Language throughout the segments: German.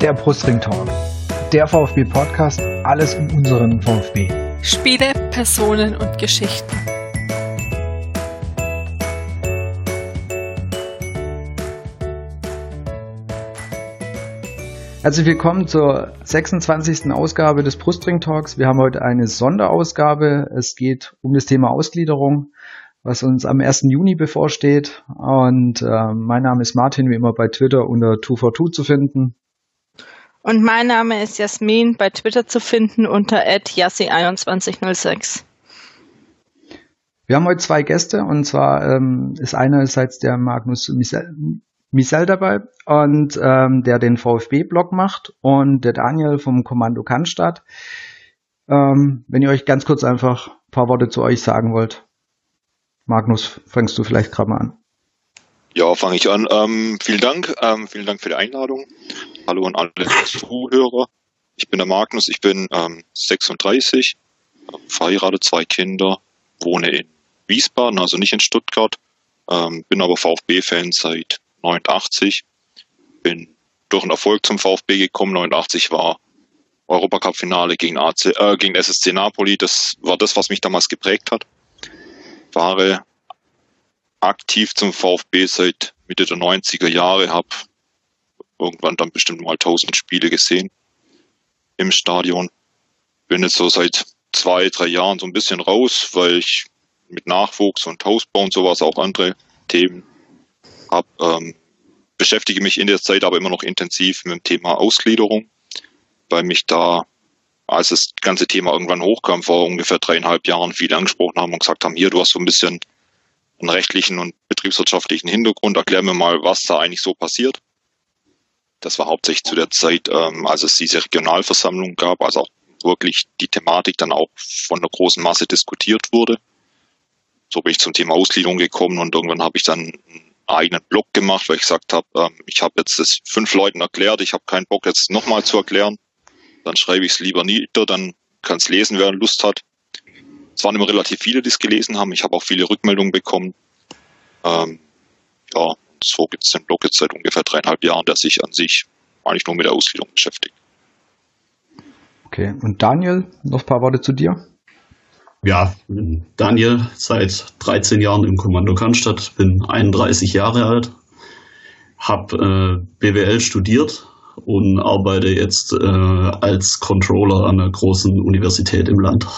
Der Brustring Talk. Der VfB-Podcast, alles um unseren VfB. Spiele, Personen und Geschichten. Herzlich willkommen zur 26. Ausgabe des Brustring Talks. Wir haben heute eine Sonderausgabe. Es geht um das Thema Ausgliederung, was uns am 1. Juni bevorsteht. Und mein Name ist Martin, wie immer bei Twitter unter 242 zu finden. Und mein Name ist Jasmin, bei Twitter zu finden unter @yassi2106. Wir haben heute zwei Gäste, und zwar ist einerseits der Magnus Miesel dabei und der den VfB-Blog macht, und der Daniel vom Kommando Cannstatt. Wenn ihr euch ganz kurz einfach ein paar Worte zu euch sagen wollt. Magnus, fängst du vielleicht gerade mal an. Ja, fange ich an. Vielen Dank für die Einladung. Hallo an alle Zuhörer. Ich bin der Magnus, ich bin 36, verheiratet, 2 Kinder, wohne in Wiesbaden, also nicht in Stuttgart, bin aber VfB-Fan seit 89, bin durch einen Erfolg zum VfB gekommen. 89 war Europacup-Finale gegen SSC Napoli. Das war das, was mich damals geprägt hat. War aktiv zum VfB seit Mitte der 90er Jahre, habe irgendwann dann bestimmt mal 1000 Spiele gesehen im Stadion. Bin jetzt so seit 2-3 Jahren so ein bisschen raus, weil ich mit Nachwuchs und Hausbau und sowas, auch andere Themen beschäftige mich in der Zeit aber immer noch intensiv mit dem Thema Ausgliederung, weil mich da, als das ganze Thema irgendwann hochkam, vor ungefähr 3,5 Jahren, viele angesprochen haben und gesagt haben, hier, du hast so ein bisschen einen rechtlichen und betriebswirtschaftlichen Hintergrund, erklär mir mal, was da eigentlich so passiert. Das war hauptsächlich zu der Zeit, als es diese Regionalversammlung gab, also auch wirklich die Thematik dann auch von der großen Masse diskutiert wurde. So bin ich zum Thema Ausgliederung gekommen, und irgendwann habe ich dann einen eigenen Blog gemacht, weil ich gesagt habe, ich habe jetzt das 5 Leuten erklärt, ich habe keinen Bock jetzt nochmal zu erklären. Dann schreibe ich es lieber nieder, dann kann es lesen, wer Lust hat. Es waren immer relativ viele, die es gelesen haben. Ich habe auch viele Rückmeldungen bekommen. So gibt es den Blog jetzt seit ungefähr 3,5 Jahren, der sich an sich eigentlich nur mit der Ausgliederung beschäftigt. Okay, und Daniel, noch ein paar Worte zu dir? Ja, Daniel, seit 13 Jahren im Kommando Cannstatt, bin 31 Jahre alt, habe BWL studiert und arbeite jetzt als Controller an einer großen Universität im Land.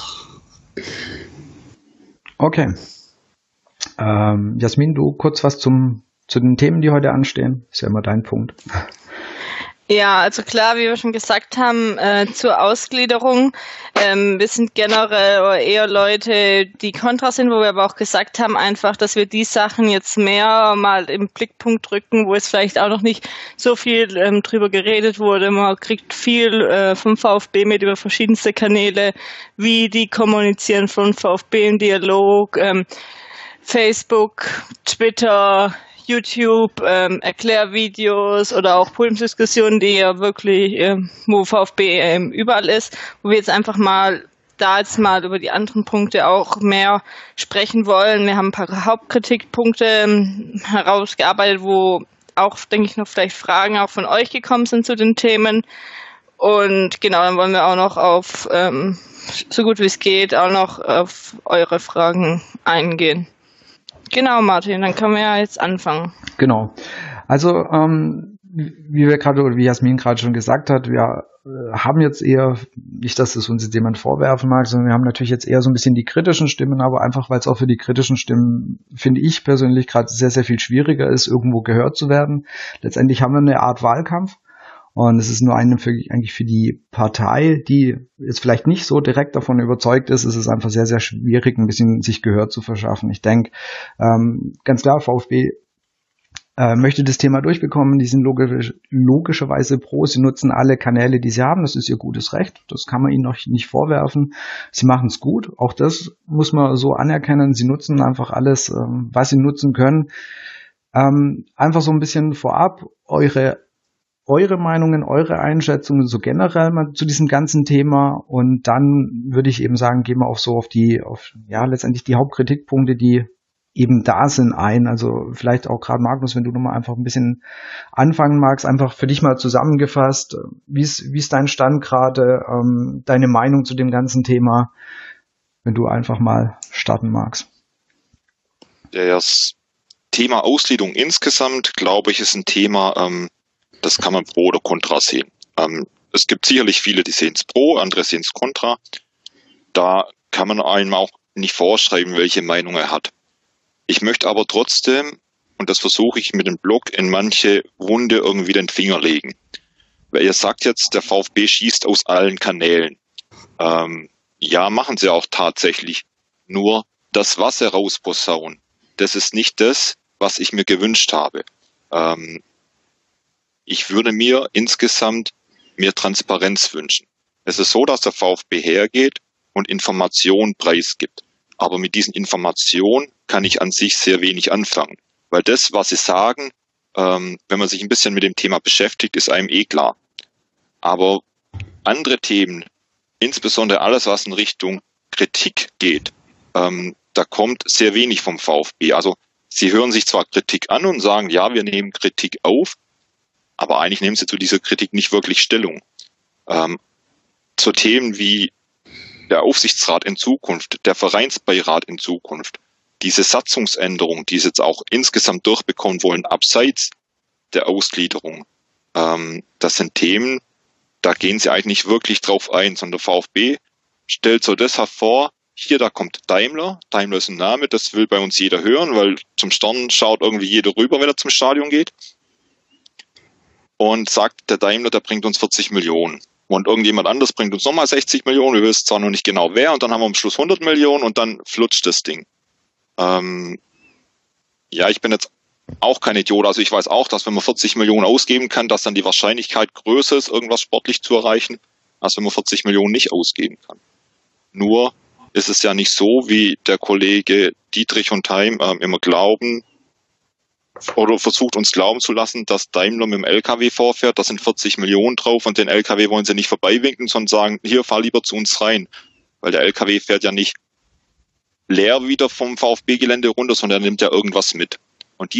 Okay. Jasmin, du kurz was zu den Themen, die heute anstehen. Ist ja immer dein Punkt. Ja, also klar, wie wir schon gesagt haben, zur Ausgliederung. Wir sind generell eher Leute, die kontra sind, wo wir aber auch gesagt haben, einfach, dass wir die Sachen jetzt mehr mal im Blickpunkt rücken, wo es vielleicht auch noch nicht so viel drüber geredet wurde. Man kriegt viel vom VfB mit über verschiedenste Kanäle, wie die kommunizieren von VfB im Dialog, Facebook, Twitter, YouTube, Erklärvideos oder auch Podiumsdiskussionen, die ja wirklich, wo VfB überall ist, wo wir jetzt einfach mal über die anderen Punkte auch mehr sprechen wollen. Wir haben ein paar Hauptkritikpunkte herausgearbeitet, wo auch, denke ich, noch vielleicht Fragen auch von euch gekommen sind zu den Themen. Und genau, dann wollen wir auch noch auf, so gut wie es geht, auch noch auf eure Fragen eingehen. Genau, Martin, dann können wir ja jetzt anfangen. Genau. Also, wie Jasmin gerade schon gesagt hat, wir haben jetzt eher, nicht, dass es uns jetzt jemand vorwerfen mag, sondern wir haben natürlich jetzt eher so ein bisschen die kritischen Stimmen, aber einfach, weil es auch für die kritischen Stimmen, finde ich persönlich, gerade sehr, sehr viel schwieriger ist, irgendwo gehört zu werden. Letztendlich haben wir eine Art Wahlkampf. Und es ist nur eigentlich für die Partei, die jetzt vielleicht nicht so direkt davon überzeugt ist, ist es einfach sehr, sehr schwierig, ein bisschen sich Gehör zu verschaffen. Ich denke, ganz klar, VfB möchte das Thema durchbekommen. Die sind logischerweise pro. Sie nutzen alle Kanäle, die sie haben. Das ist ihr gutes Recht. Das kann man ihnen noch nicht vorwerfen. Sie machen es gut. Auch das muss man so anerkennen. Sie nutzen einfach alles, was sie nutzen können. Einfach so ein bisschen vorab eure Meinungen, eure Einschätzungen so generell mal zu diesem ganzen Thema, und dann würde ich eben sagen, gehen wir auch so auf letztendlich die Hauptkritikpunkte, die eben da sind, ein. Also vielleicht auch gerade Magnus, wenn du nochmal einfach ein bisschen anfangen magst, einfach für dich mal zusammengefasst, wie ist dein Stand gerade, deine Meinung zu dem ganzen Thema, wenn du einfach mal starten magst. Das Thema Ausgliederung insgesamt, glaube ich, ist ein Thema, das kann man pro oder contra sehen. Es gibt sicherlich viele, die sehen es pro, andere sehen es contra. Da kann man einem auch nicht vorschreiben, welche Meinung er hat. Ich möchte aber trotzdem, und das versuche ich mit dem Blog, in manche Wunde irgendwie den Finger legen. Weil ihr sagt jetzt, der VfB schießt aus allen Kanälen. Ja, machen sie auch tatsächlich. Nur das, was sie rausposaunen, das ist nicht das, was ich mir gewünscht habe. Ich würde mir insgesamt mehr Transparenz wünschen. Es ist so, dass der VfB hergeht und Informationen preisgibt. Aber mit diesen Informationen kann ich an sich sehr wenig anfangen. Weil das, was sie sagen, wenn man sich ein bisschen mit dem Thema beschäftigt, ist einem eh klar. Aber andere Themen, insbesondere alles, was in Richtung Kritik geht, da kommt sehr wenig vom VfB. Also sie hören sich zwar Kritik an und sagen, ja, wir nehmen Kritik auf, aber eigentlich nehmen sie zu dieser Kritik nicht wirklich Stellung. Zu Themen wie der Aufsichtsrat in Zukunft, der Vereinsbeirat in Zukunft, diese Satzungsänderung, die sie jetzt auch insgesamt durchbekommen wollen, abseits der Ausgliederung, das sind Themen, da gehen sie eigentlich nicht wirklich drauf ein, sondern der VfB stellt so das hervor, hier, da kommt Daimler. Daimler ist ein Name, das will bei uns jeder hören, weil zum Stern schaut irgendwie jeder rüber, wenn er zum Stadion geht. Und sagt, der Daimler, der bringt uns 40 Millionen. Und irgendjemand anders bringt uns nochmal 60 Millionen, wir wissen zwar noch nicht genau wer, und dann haben wir am Schluss 100 Millionen und dann flutscht das Ding. Ja, ich bin jetzt auch kein Idiot, also ich weiß auch, dass wenn man 40 Millionen ausgeben kann, dass dann die Wahrscheinlichkeit größer ist, irgendwas sportlich zu erreichen, als wenn man 40 Millionen nicht ausgeben kann. Nur ist es ja nicht so, wie der Kollege Dietrich und Heim immer glauben oder versucht uns glauben zu lassen, dass Daimler mit dem LKW vorfährt, da sind 40 Millionen drauf und den LKW wollen sie nicht vorbeiwinken, sondern sagen, hier, fahr lieber zu uns rein. Weil der LKW fährt ja nicht leer wieder vom VfB-Gelände runter, sondern er nimmt ja irgendwas mit. Und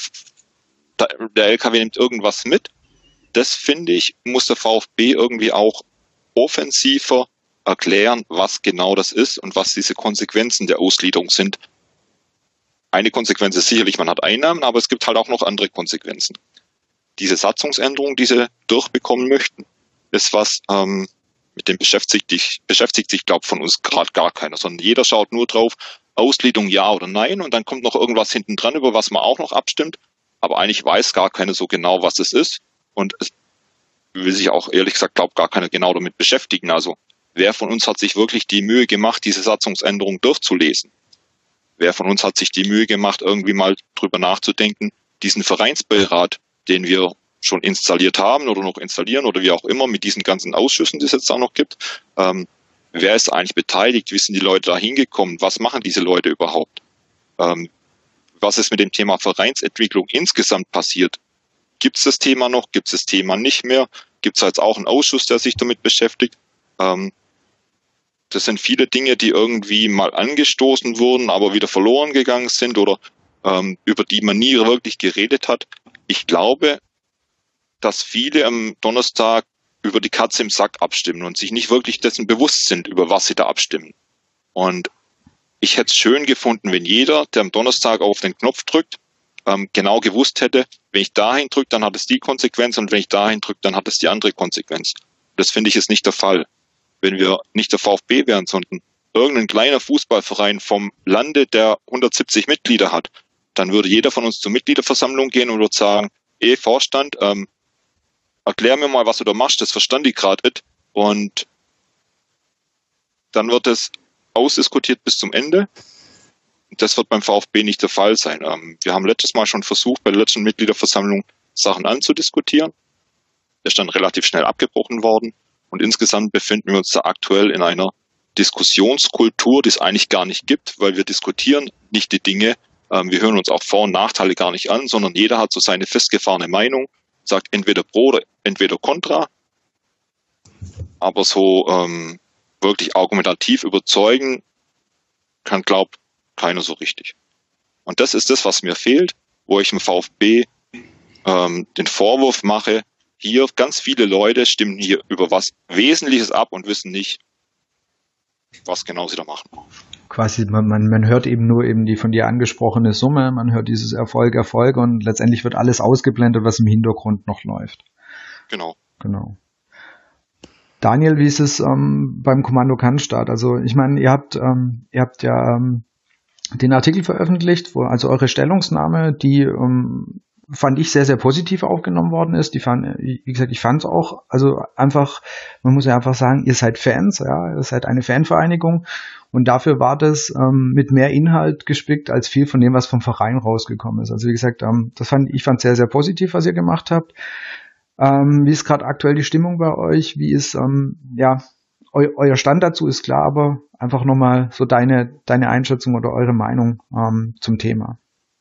der LKW nimmt irgendwas mit, das finde ich, muss der VfB irgendwie auch offensiver erklären, was genau das ist und was diese Konsequenzen der Ausgliederung sind. Eine Konsequenz ist sicherlich, man hat Einnahmen, aber es gibt halt auch noch andere Konsequenzen. Diese Satzungsänderung, die sie durchbekommen möchten, ist was, mit dem beschäftigt sich, glaube ich, von uns gerade gar keiner, sondern jeder schaut nur drauf, Ausgliederung ja oder nein, und dann kommt noch irgendwas hinten dran, über was man auch noch abstimmt, aber eigentlich weiß gar keiner so genau, was es ist, und es will sich auch, ehrlich gesagt, glaube gar keiner genau damit beschäftigen. Also wer von uns hat sich wirklich die Mühe gemacht, diese Satzungsänderung durchzulesen? Wer von uns hat sich die Mühe gemacht, irgendwie mal drüber nachzudenken, diesen Vereinsbeirat, den wir schon installiert haben oder noch installieren oder wie auch immer, mit diesen ganzen Ausschüssen, die es jetzt auch noch gibt, wer ist eigentlich beteiligt? Wie sind die Leute da hingekommen? Was machen diese Leute überhaupt? Was ist mit dem Thema Vereinsentwicklung insgesamt passiert? Gibt es das Thema noch? Gibt es das Thema nicht mehr? Gibt es jetzt auch einen Ausschuss, der sich damit beschäftigt? Das sind viele Dinge, die irgendwie mal angestoßen wurden, aber wieder verloren gegangen sind oder über die man nie wirklich geredet hat. Ich glaube, dass viele am Donnerstag über die Katze im Sack abstimmen und sich nicht wirklich dessen bewusst sind, über was sie da abstimmen. Und ich hätte es schön gefunden, wenn jeder, der am Donnerstag auf den Knopf drückt, genau gewusst hätte, wenn ich dahin drücke, dann hat es die Konsequenz und wenn ich dahin drücke, dann hat es die andere Konsequenz. Das finde ich ist nicht der Fall. Wenn wir nicht der VfB wären, sondern irgendein kleiner Fußballverein vom Lande, der 170 Mitglieder hat, dann würde jeder von uns zur Mitgliederversammlung gehen und würde sagen, Vorstand, erklär mir mal, was du da machst, das verstand ich gerade nicht. Und dann wird es ausdiskutiert bis zum Ende. Das wird beim VfB nicht der Fall sein. Wir haben letztes Mal schon versucht, bei der letzten Mitgliederversammlung Sachen anzudiskutieren. Der ist dann relativ schnell abgebrochen worden. Und insgesamt befinden wir uns da aktuell in einer Diskussionskultur, die es eigentlich gar nicht gibt, weil wir diskutieren nicht die Dinge. Wir hören uns auch Vor- und Nachteile gar nicht an, sondern jeder hat so seine festgefahrene Meinung, sagt entweder pro oder entweder contra. Aber so wirklich argumentativ überzeugen kann, glaubt keiner so richtig. Und das ist das, was mir fehlt, wo ich im VfB den Vorwurf mache, hier ganz viele Leute stimmen hier über was Wesentliches ab und wissen nicht, was genau sie da machen. Quasi, man hört eben nur eben die von dir angesprochene Summe, man hört dieses Erfolg und letztendlich wird alles ausgeblendet, was im Hintergrund noch läuft. Genau. Daniel, wie ist es beim Kommando Cannstatt? Also ich meine, ihr habt ja den Artikel veröffentlicht, also eure Stellungnahme, die fand ich sehr, sehr positiv aufgenommen worden ist. Ich fand es auch, also einfach, man muss ja einfach sagen, ihr seid Fans, ja, ihr seid eine Fanvereinigung und dafür war das mit mehr Inhalt gespickt als viel von dem, was vom Verein rausgekommen ist. Also wie gesagt, ich fand sehr, sehr positiv, was ihr gemacht habt. Wie ist gerade aktuell die Stimmung bei euch? Wie ist, euer Stand dazu ist klar, aber einfach nochmal so deine Einschätzung oder eure Meinung zum Thema.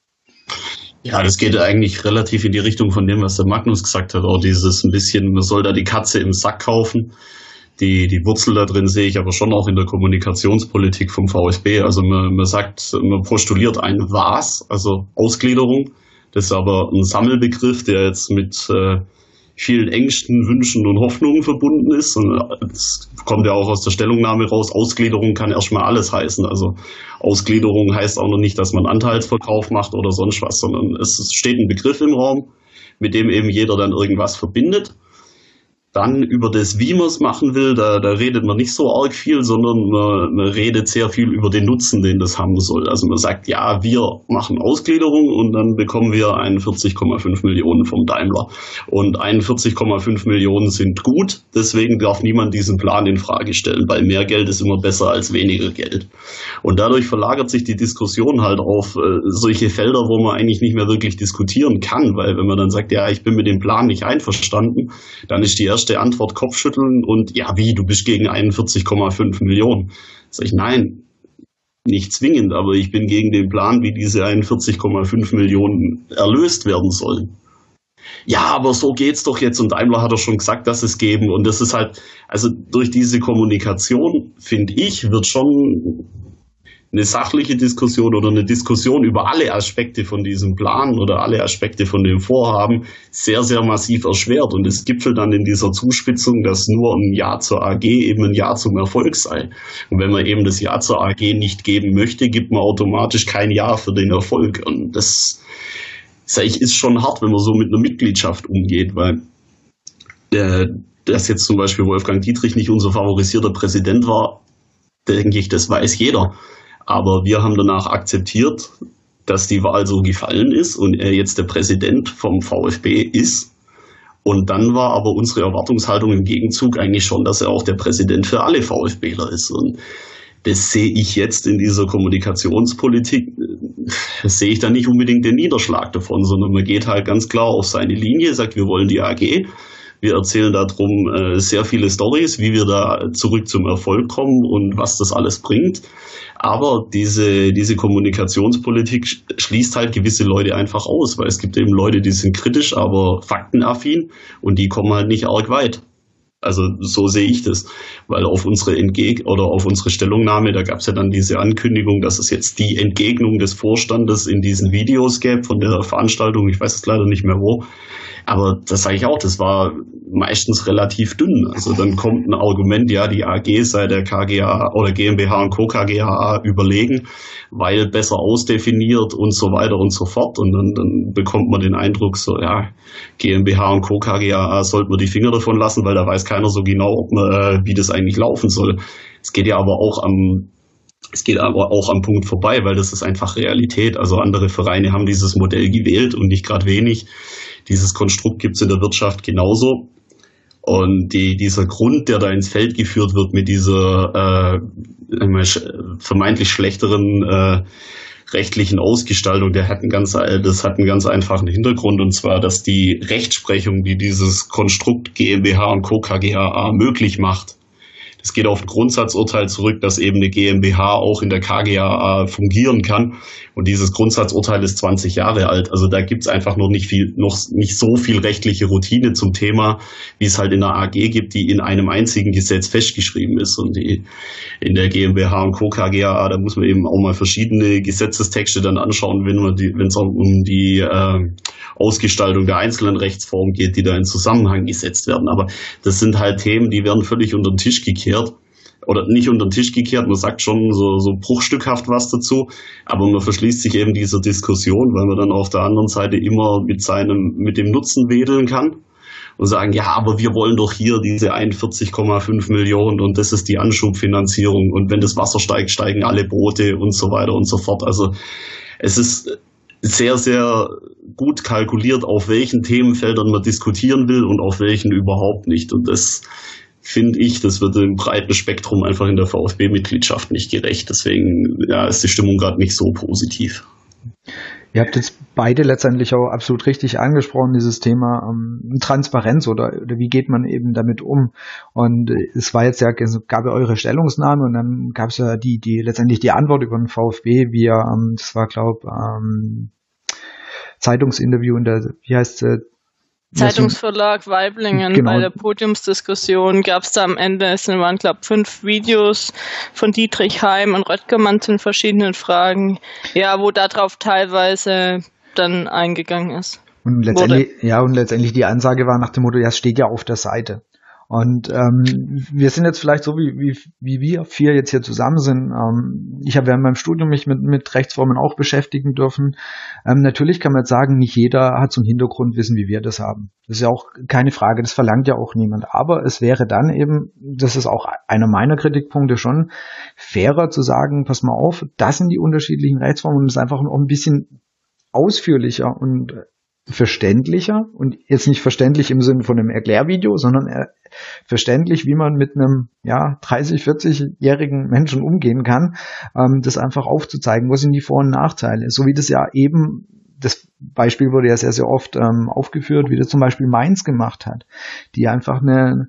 Ja, das geht eigentlich relativ in die Richtung von dem, was der Magnus gesagt hat. Auch dieses ein bisschen, man soll da die Katze im Sack kaufen. Die Wurzel da drin sehe ich aber schon auch in der Kommunikationspolitik vom VfB. Also man sagt, man postuliert ein Was, also Ausgliederung. Das ist aber ein Sammelbegriff, der jetzt mit vielen Ängsten, Wünschen und Hoffnungen verbunden ist. Und es kommt ja auch aus der Stellungnahme raus, Ausgliederung kann erstmal alles heißen. Also Ausgliederung heißt auch noch nicht, dass man Anteilsverkauf macht oder sonst was, sondern es steht ein Begriff im Raum, mit dem eben jeder dann irgendwas verbindet. Dann über das, wie man es machen will, da redet man nicht so arg viel, sondern man redet sehr viel über den Nutzen, den das haben soll. Also man sagt, ja, wir machen Ausgliederung und dann bekommen wir 41,5 Millionen vom Daimler. Und 41,5 Millionen sind gut, deswegen darf niemand diesen Plan in Frage stellen, weil mehr Geld ist immer besser als weniger Geld. Und dadurch verlagert sich die Diskussion halt auf solche Felder, wo man eigentlich nicht mehr wirklich diskutieren kann, weil wenn man dann sagt, ja, ich bin mit dem Plan nicht einverstanden, dann ist die erste Antwort Kopfschütteln und ja, wie, du bist gegen 41,5 Millionen. Sag ich, nein, nicht zwingend, aber ich bin gegen den Plan, wie diese 41,5 Millionen erlöst werden sollen. Ja, aber so geht's doch jetzt und Daimler hat doch schon gesagt, dass es geben und das ist halt, also durch diese Kommunikation, finde ich, wird schon eine sachliche Diskussion oder eine Diskussion über alle Aspekte von diesem Plan oder alle Aspekte von dem Vorhaben sehr, sehr massiv erschwert. Und es gipfelt dann in dieser Zuspitzung, dass nur ein Ja zur AG eben ein Ja zum Erfolg sei. Und wenn man eben das Ja zur AG nicht geben möchte, gibt man automatisch kein Ja für den Erfolg. Und das, sag ich, ist schon hart, wenn man so mit einer Mitgliedschaft umgeht, weil dass jetzt zum Beispiel Wolfgang Dietrich nicht unser favorisierter Präsident war, denke ich, das weiß jeder. Aber wir haben danach akzeptiert, dass die Wahl so gefallen ist und er jetzt der Präsident vom VfB ist. Und dann war aber unsere Erwartungshaltung im Gegenzug eigentlich schon, dass er auch der Präsident für alle VfBler ist. Und das sehe ich jetzt in dieser Kommunikationspolitik, sehe ich da nicht unbedingt den Niederschlag davon, sondern man geht halt ganz klar auf seine Linie, sagt, wir wollen die AG. Wir erzählen darum sehr viele Storys, wie wir da zurück zum Erfolg kommen und was das alles bringt. Aber diese Kommunikationspolitik schließt halt gewisse Leute einfach aus, weil es gibt eben Leute, die sind kritisch, aber faktenaffin und die kommen halt nicht arg weit. Also so sehe ich das, weil auf unsere auf unsere Stellungnahme, da gab es ja dann diese Ankündigung, dass es jetzt die Entgegnung des Vorstandes in diesen Videos gäbe von der Veranstaltung, ich weiß es leider nicht mehr wo. Aber das sage ich auch, das war meistens relativ dünn. Also dann kommt ein Argument, ja, die AG sei der KGaA oder GmbH und Co. KGaA überlegen, weil besser ausdefiniert und so weiter und so fort. Und dann bekommt man den Eindruck, so, ja, GmbH und Co. KGaA sollte man die Finger davon lassen, weil da weiß keiner so genau, wie das eigentlich laufen soll. Es geht aber auch am Punkt vorbei, weil das ist einfach Realität. Also andere Vereine haben dieses Modell gewählt und nicht gerade wenig. Dieses Konstrukt gibt es in der Wirtschaft genauso. Und dieser Grund, der da ins Feld geführt wird mit dieser vermeintlich schlechteren rechtlichen Ausgestaltung, das hat einen ganz einfachen Hintergrund, und zwar, dass die Rechtsprechung, die dieses Konstrukt GmbH und Co. KGaA möglich macht, Es geht auf ein Grundsatzurteil zurück, dass eben eine GmbH auch in der KGaA fungieren kann. Und dieses Grundsatzurteil ist 20 Jahre alt. Also da gibt's einfach noch nicht so viel rechtliche Routine zum Thema, wie es halt in der AG gibt, die in einem einzigen Gesetz festgeschrieben ist. Und in der GmbH und Co. KGaA, da muss man eben auch mal verschiedene Gesetzestexte dann anschauen, wenn es um die Ausgestaltung der einzelnen Rechtsformen geht, die da in Zusammenhang gesetzt werden. Aber das sind halt Themen, die werden völlig unter den Tisch gekehrt. Oder nicht unter den Tisch gekehrt, man sagt schon so bruchstückhaft was dazu, aber man verschließt sich eben dieser Diskussion, weil man dann auf der anderen Seite immer mit dem Nutzen wedeln kann und sagen, ja, aber wir wollen doch hier diese 41,5 Millionen und das ist die Anschubfinanzierung und wenn das Wasser steigt, steigen alle Boote und so weiter und so fort. Also es ist sehr, sehr gut kalkuliert, auf welchen Themenfeldern man diskutieren will und auf welchen überhaupt nicht. Und das finde ich, das wird im breiten Spektrum einfach in der VfB-Mitgliedschaft nicht gerecht. Deswegen ist die Stimmung gerade nicht so positiv. Ihr habt jetzt beide letztendlich auch absolut richtig angesprochen, dieses Thema Transparenz oder wie geht man eben damit um. Und es war jetzt ja, gab ja eure Stellungnahme und dann gab es ja letztendlich die Antwort über den VfB via, das war Zeitungsinterview in der, wie heißt es, Zeitungsverlag Waiblingen. Genau. Bei der Podiumsdiskussion gab es da am Ende, es waren, glaube ich, 5 Videos von Dietrich Heim und Röttgermann zu den verschiedenen Fragen, ja, wo darauf teilweise dann eingegangen ist. Und letztendlich die Ansage war nach dem Motto, ja, es steht ja auf der Seite. Und wir sind jetzt vielleicht so, wie wir 4 jetzt hier zusammen sind. Ich habe während meinem Studium mich mit Rechtsformen auch beschäftigen dürfen. Natürlich kann man jetzt sagen, nicht jeder hat so ein Hintergrundwissen, wie wir das haben. Das ist ja auch keine Frage, das verlangt ja auch niemand. Aber es wäre dann eben, das ist auch einer meiner Kritikpunkte schon, fairer zu sagen, pass mal auf, das sind die unterschiedlichen Rechtsformen und es ist einfach noch ein bisschen ausführlicher und verständlicher und jetzt nicht verständlich im Sinne von einem Erklärvideo, sondern verständlich, wie man mit einem 30-, 40-jährigen Menschen umgehen kann, das einfach aufzuzeigen, was sind die Vor- und Nachteile. So wie das ja eben, das Beispiel wurde ja sehr, sehr oft aufgeführt, wie das zum Beispiel Mainz gemacht hat, die einfach eine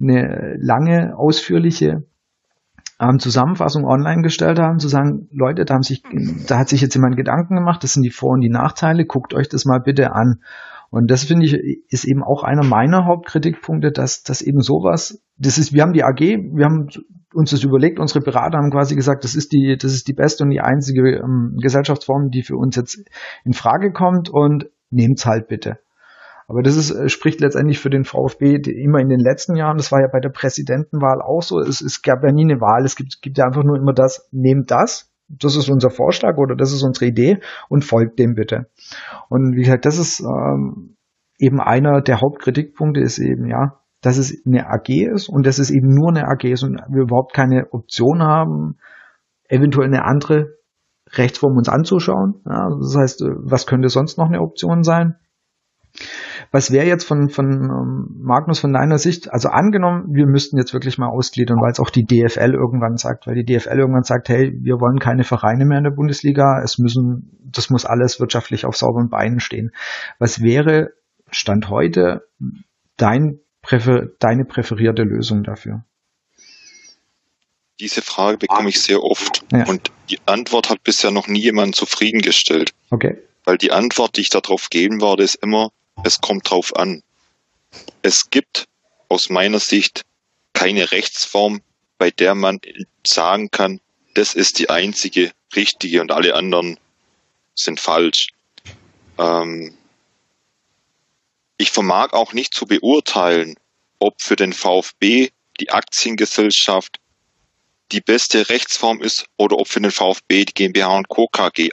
lange, ausführliche Zusammenfassung online gestellt haben, zu sagen, Leute, da hat sich jetzt jemand Gedanken gemacht, das sind die Vor- und die Nachteile, guckt euch das mal bitte an. Und das finde ich, ist eben auch einer meiner Hauptkritikpunkte, dass eben sowas, wir haben die AG, wir haben uns das überlegt, unsere Berater haben quasi gesagt, das ist die beste und die einzige Gesellschaftsform, die für uns jetzt in Frage kommt und nehmt's halt bitte. Aber das spricht letztendlich für den VfB immer in den letzten Jahren. Das war ja bei der Präsidentenwahl auch so. Es gab ja nie eine Wahl. Es gibt ja einfach nur immer das, nehmt das. Das ist unser Vorschlag oder das ist unsere Idee und folgt dem bitte. Und wie gesagt, das ist eben einer der Hauptkritikpunkte ist eben, dass es eine AG ist und dass es eben nur eine AG ist und wir überhaupt keine Option haben, eventuell eine andere Rechtsform uns anzuschauen. Ja, das heißt, was könnte sonst noch eine Option sein? Was wäre jetzt von Magnus, von deiner Sicht, also angenommen, wir müssten jetzt wirklich mal ausgliedern, weil es auch die DFL irgendwann sagt, weil die DFL irgendwann sagt, hey, wir wollen keine Vereine mehr in der Bundesliga, das muss alles wirtschaftlich auf sauberen Beinen stehen. Was wäre Stand heute deine präferierte Lösung dafür? Diese Frage bekomme ich sehr oft und die Antwort hat bisher noch nie jemand zufriedengestellt. Okay. Weil die Antwort, die ich darauf geben werde, ist immer, es kommt drauf an. Es gibt aus meiner Sicht keine Rechtsform, bei der man sagen kann, das ist die einzige richtige und alle anderen sind falsch. Ich vermag auch nicht zu beurteilen, ob für den VfB die Aktiengesellschaft die beste Rechtsform ist oder ob für den VfB die GmbH und Co. KG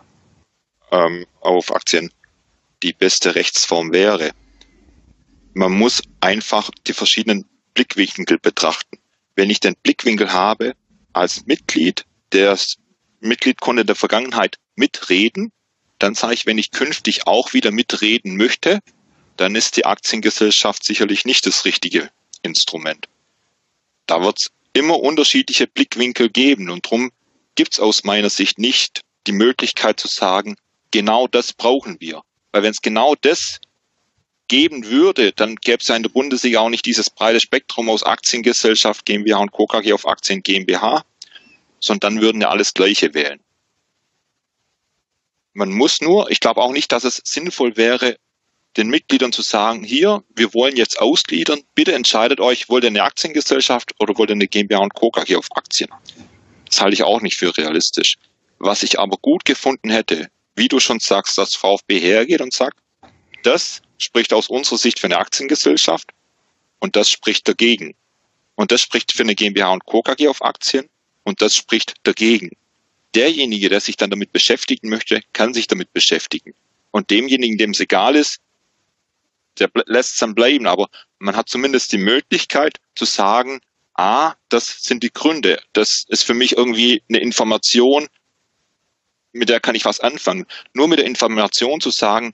auf Aktien die beste Rechtsform wäre. Man muss einfach die verschiedenen Blickwinkel betrachten. Wenn ich den Blickwinkel habe als Mitglied, das Mitglied konnte in der Vergangenheit mitreden, dann sage ich, wenn ich künftig auch wieder mitreden möchte, dann ist die Aktiengesellschaft sicherlich nicht das richtige Instrument. Da wird es immer unterschiedliche Blickwinkel geben und darum gibt es aus meiner Sicht nicht die Möglichkeit zu sagen, genau das brauchen wir. Weil wenn es genau das geben würde, dann gäbe es ja in der Bundesliga auch nicht dieses breite Spektrum aus Aktiengesellschaft, GmbH und Co. KG auf Aktien GmbH, sondern dann würden ja alles Gleiche wählen. Man muss nur, ich glaube auch nicht, dass es sinnvoll wäre, den Mitgliedern zu sagen, hier, wir wollen jetzt ausgliedern, bitte entscheidet euch, wollt ihr eine Aktiengesellschaft oder wollt ihr eine GmbH und Co. KG auf Aktien? Das halte ich auch nicht für realistisch. Was ich aber gut gefunden hätte, wie du schon sagst, dass VfB hergeht und sagt, das spricht aus unserer Sicht für eine Aktiengesellschaft und das spricht dagegen. Und das spricht für eine GmbH und Co. KG auf Aktien und das spricht dagegen. Derjenige, der sich dann damit beschäftigen möchte, kann sich damit beschäftigen. Und demjenigen, dem es egal ist, der lässt es dann bleiben. Aber man hat zumindest die Möglichkeit zu sagen, das sind die Gründe. Das ist für mich irgendwie eine Information, mit der kann ich was anfangen. Nur mit der Information zu sagen,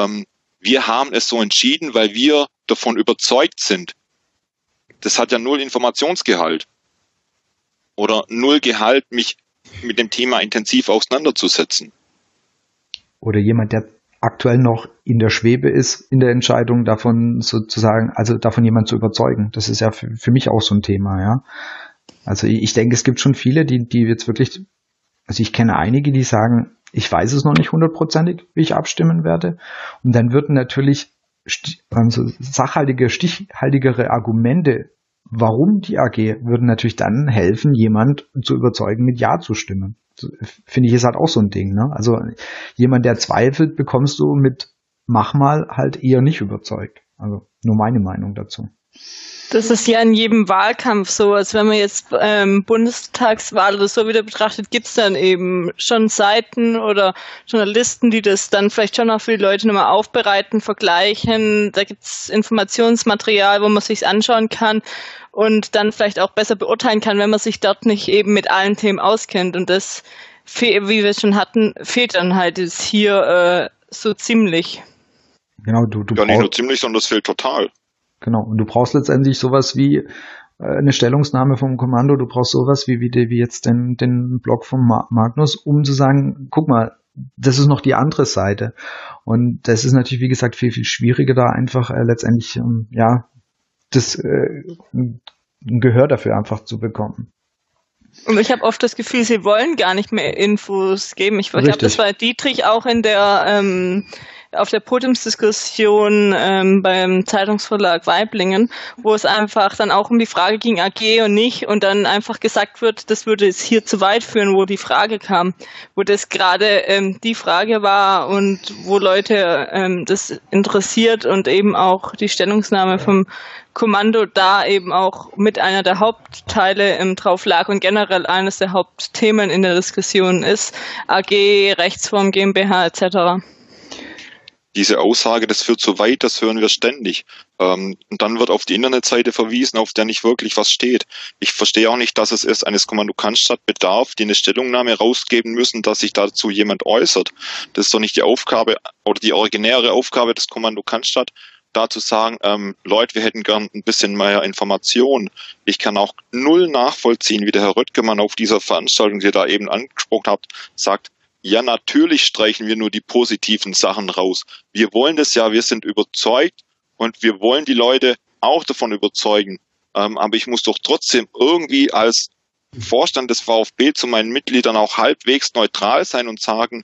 wir haben es so entschieden, weil wir davon überzeugt sind. Das hat ja null Informationsgehalt. Oder null Gehalt, mich mit dem Thema intensiv auseinanderzusetzen. Oder jemand, der aktuell noch in der Schwebe ist, in der Entscheidung davon sozusagen, also davon jemand zu überzeugen. Das ist ja für mich auch so ein Thema, ja. Also ich denke, es gibt schon viele, die jetzt wirklich, also ich kenne einige, die sagen, ich weiß es noch nicht 100%ig, wie ich abstimmen werde. Und dann würden natürlich so sachhaltige, stichhaltigere Argumente, warum die AG, würden natürlich dann helfen, jemand zu überzeugen, mit Ja zu stimmen. Finde ich, ist halt auch so ein Ding, ne? Also jemand, der zweifelt, bekommst du mit Mach mal halt eher nicht überzeugt. Also nur meine Meinung dazu. Das ist ja in jedem Wahlkampf so, als wenn man jetzt Bundestagswahl oder so wieder betrachtet, gibt's dann eben schon Seiten oder Journalisten, die das dann vielleicht schon auch für die Leute nochmal aufbereiten, vergleichen. Da gibt's Informationsmaterial, wo man sich's anschauen kann und dann vielleicht auch besser beurteilen kann, wenn man sich dort nicht eben mit allen Themen auskennt. Und das, wie wir es schon hatten, fehlt dann halt jetzt hier so ziemlich. Genau, du ja, nicht nur ziemlich, sondern das fehlt total. Genau, und du brauchst letztendlich sowas wie eine Stellungnahme vom Kommando, du brauchst sowas wie jetzt den Blog von Magnus, um zu sagen, guck mal, das ist noch die andere Seite. Und das ist natürlich, wie gesagt, viel, viel schwieriger, da einfach letztendlich, ein Gehör dafür einfach zu bekommen. Und ich habe oft das Gefühl, sie wollen gar nicht mehr Infos geben. Ich glaube, das war Dietrich auch in der auf der Podiumsdiskussion beim Zeitungsverlag Waiblingen, wo es einfach dann auch um die Frage ging, AG und nicht, und dann einfach gesagt wird, das würde es hier zu weit führen, wo die Frage kam, wo das gerade die Frage war und wo Leute das interessiert und eben auch die Stellungnahme vom Kommando da eben auch mit einer der Hauptteile drauf lag und generell eines der Hauptthemen in der Diskussion ist, AG, Rechtsform, GmbH etc. Diese Aussage, das führt zu weit, das hören wir ständig. Und dann wird auf die Internetseite verwiesen, auf der nicht wirklich was steht. Ich verstehe auch nicht, dass es erst eines Kommando Cannstatt bedarf, die eine Stellungnahme rausgeben müssen, dass sich dazu jemand äußert. Das ist doch nicht die Aufgabe oder die originäre Aufgabe des Kommando Cannstatt, da zu sagen, Leute, wir hätten gern ein bisschen mehr Informationen. Ich kann auch null nachvollziehen, wie der Herr Röttgemann auf dieser Veranstaltung, die ihr da eben angesprochen habt, sagt, ja, natürlich streichen wir nur die positiven Sachen raus. Wir wollen das ja, wir sind überzeugt und wir wollen die Leute auch davon überzeugen. Aber ich muss doch trotzdem irgendwie als Vorstand des VfB zu meinen Mitgliedern auch halbwegs neutral sein und sagen,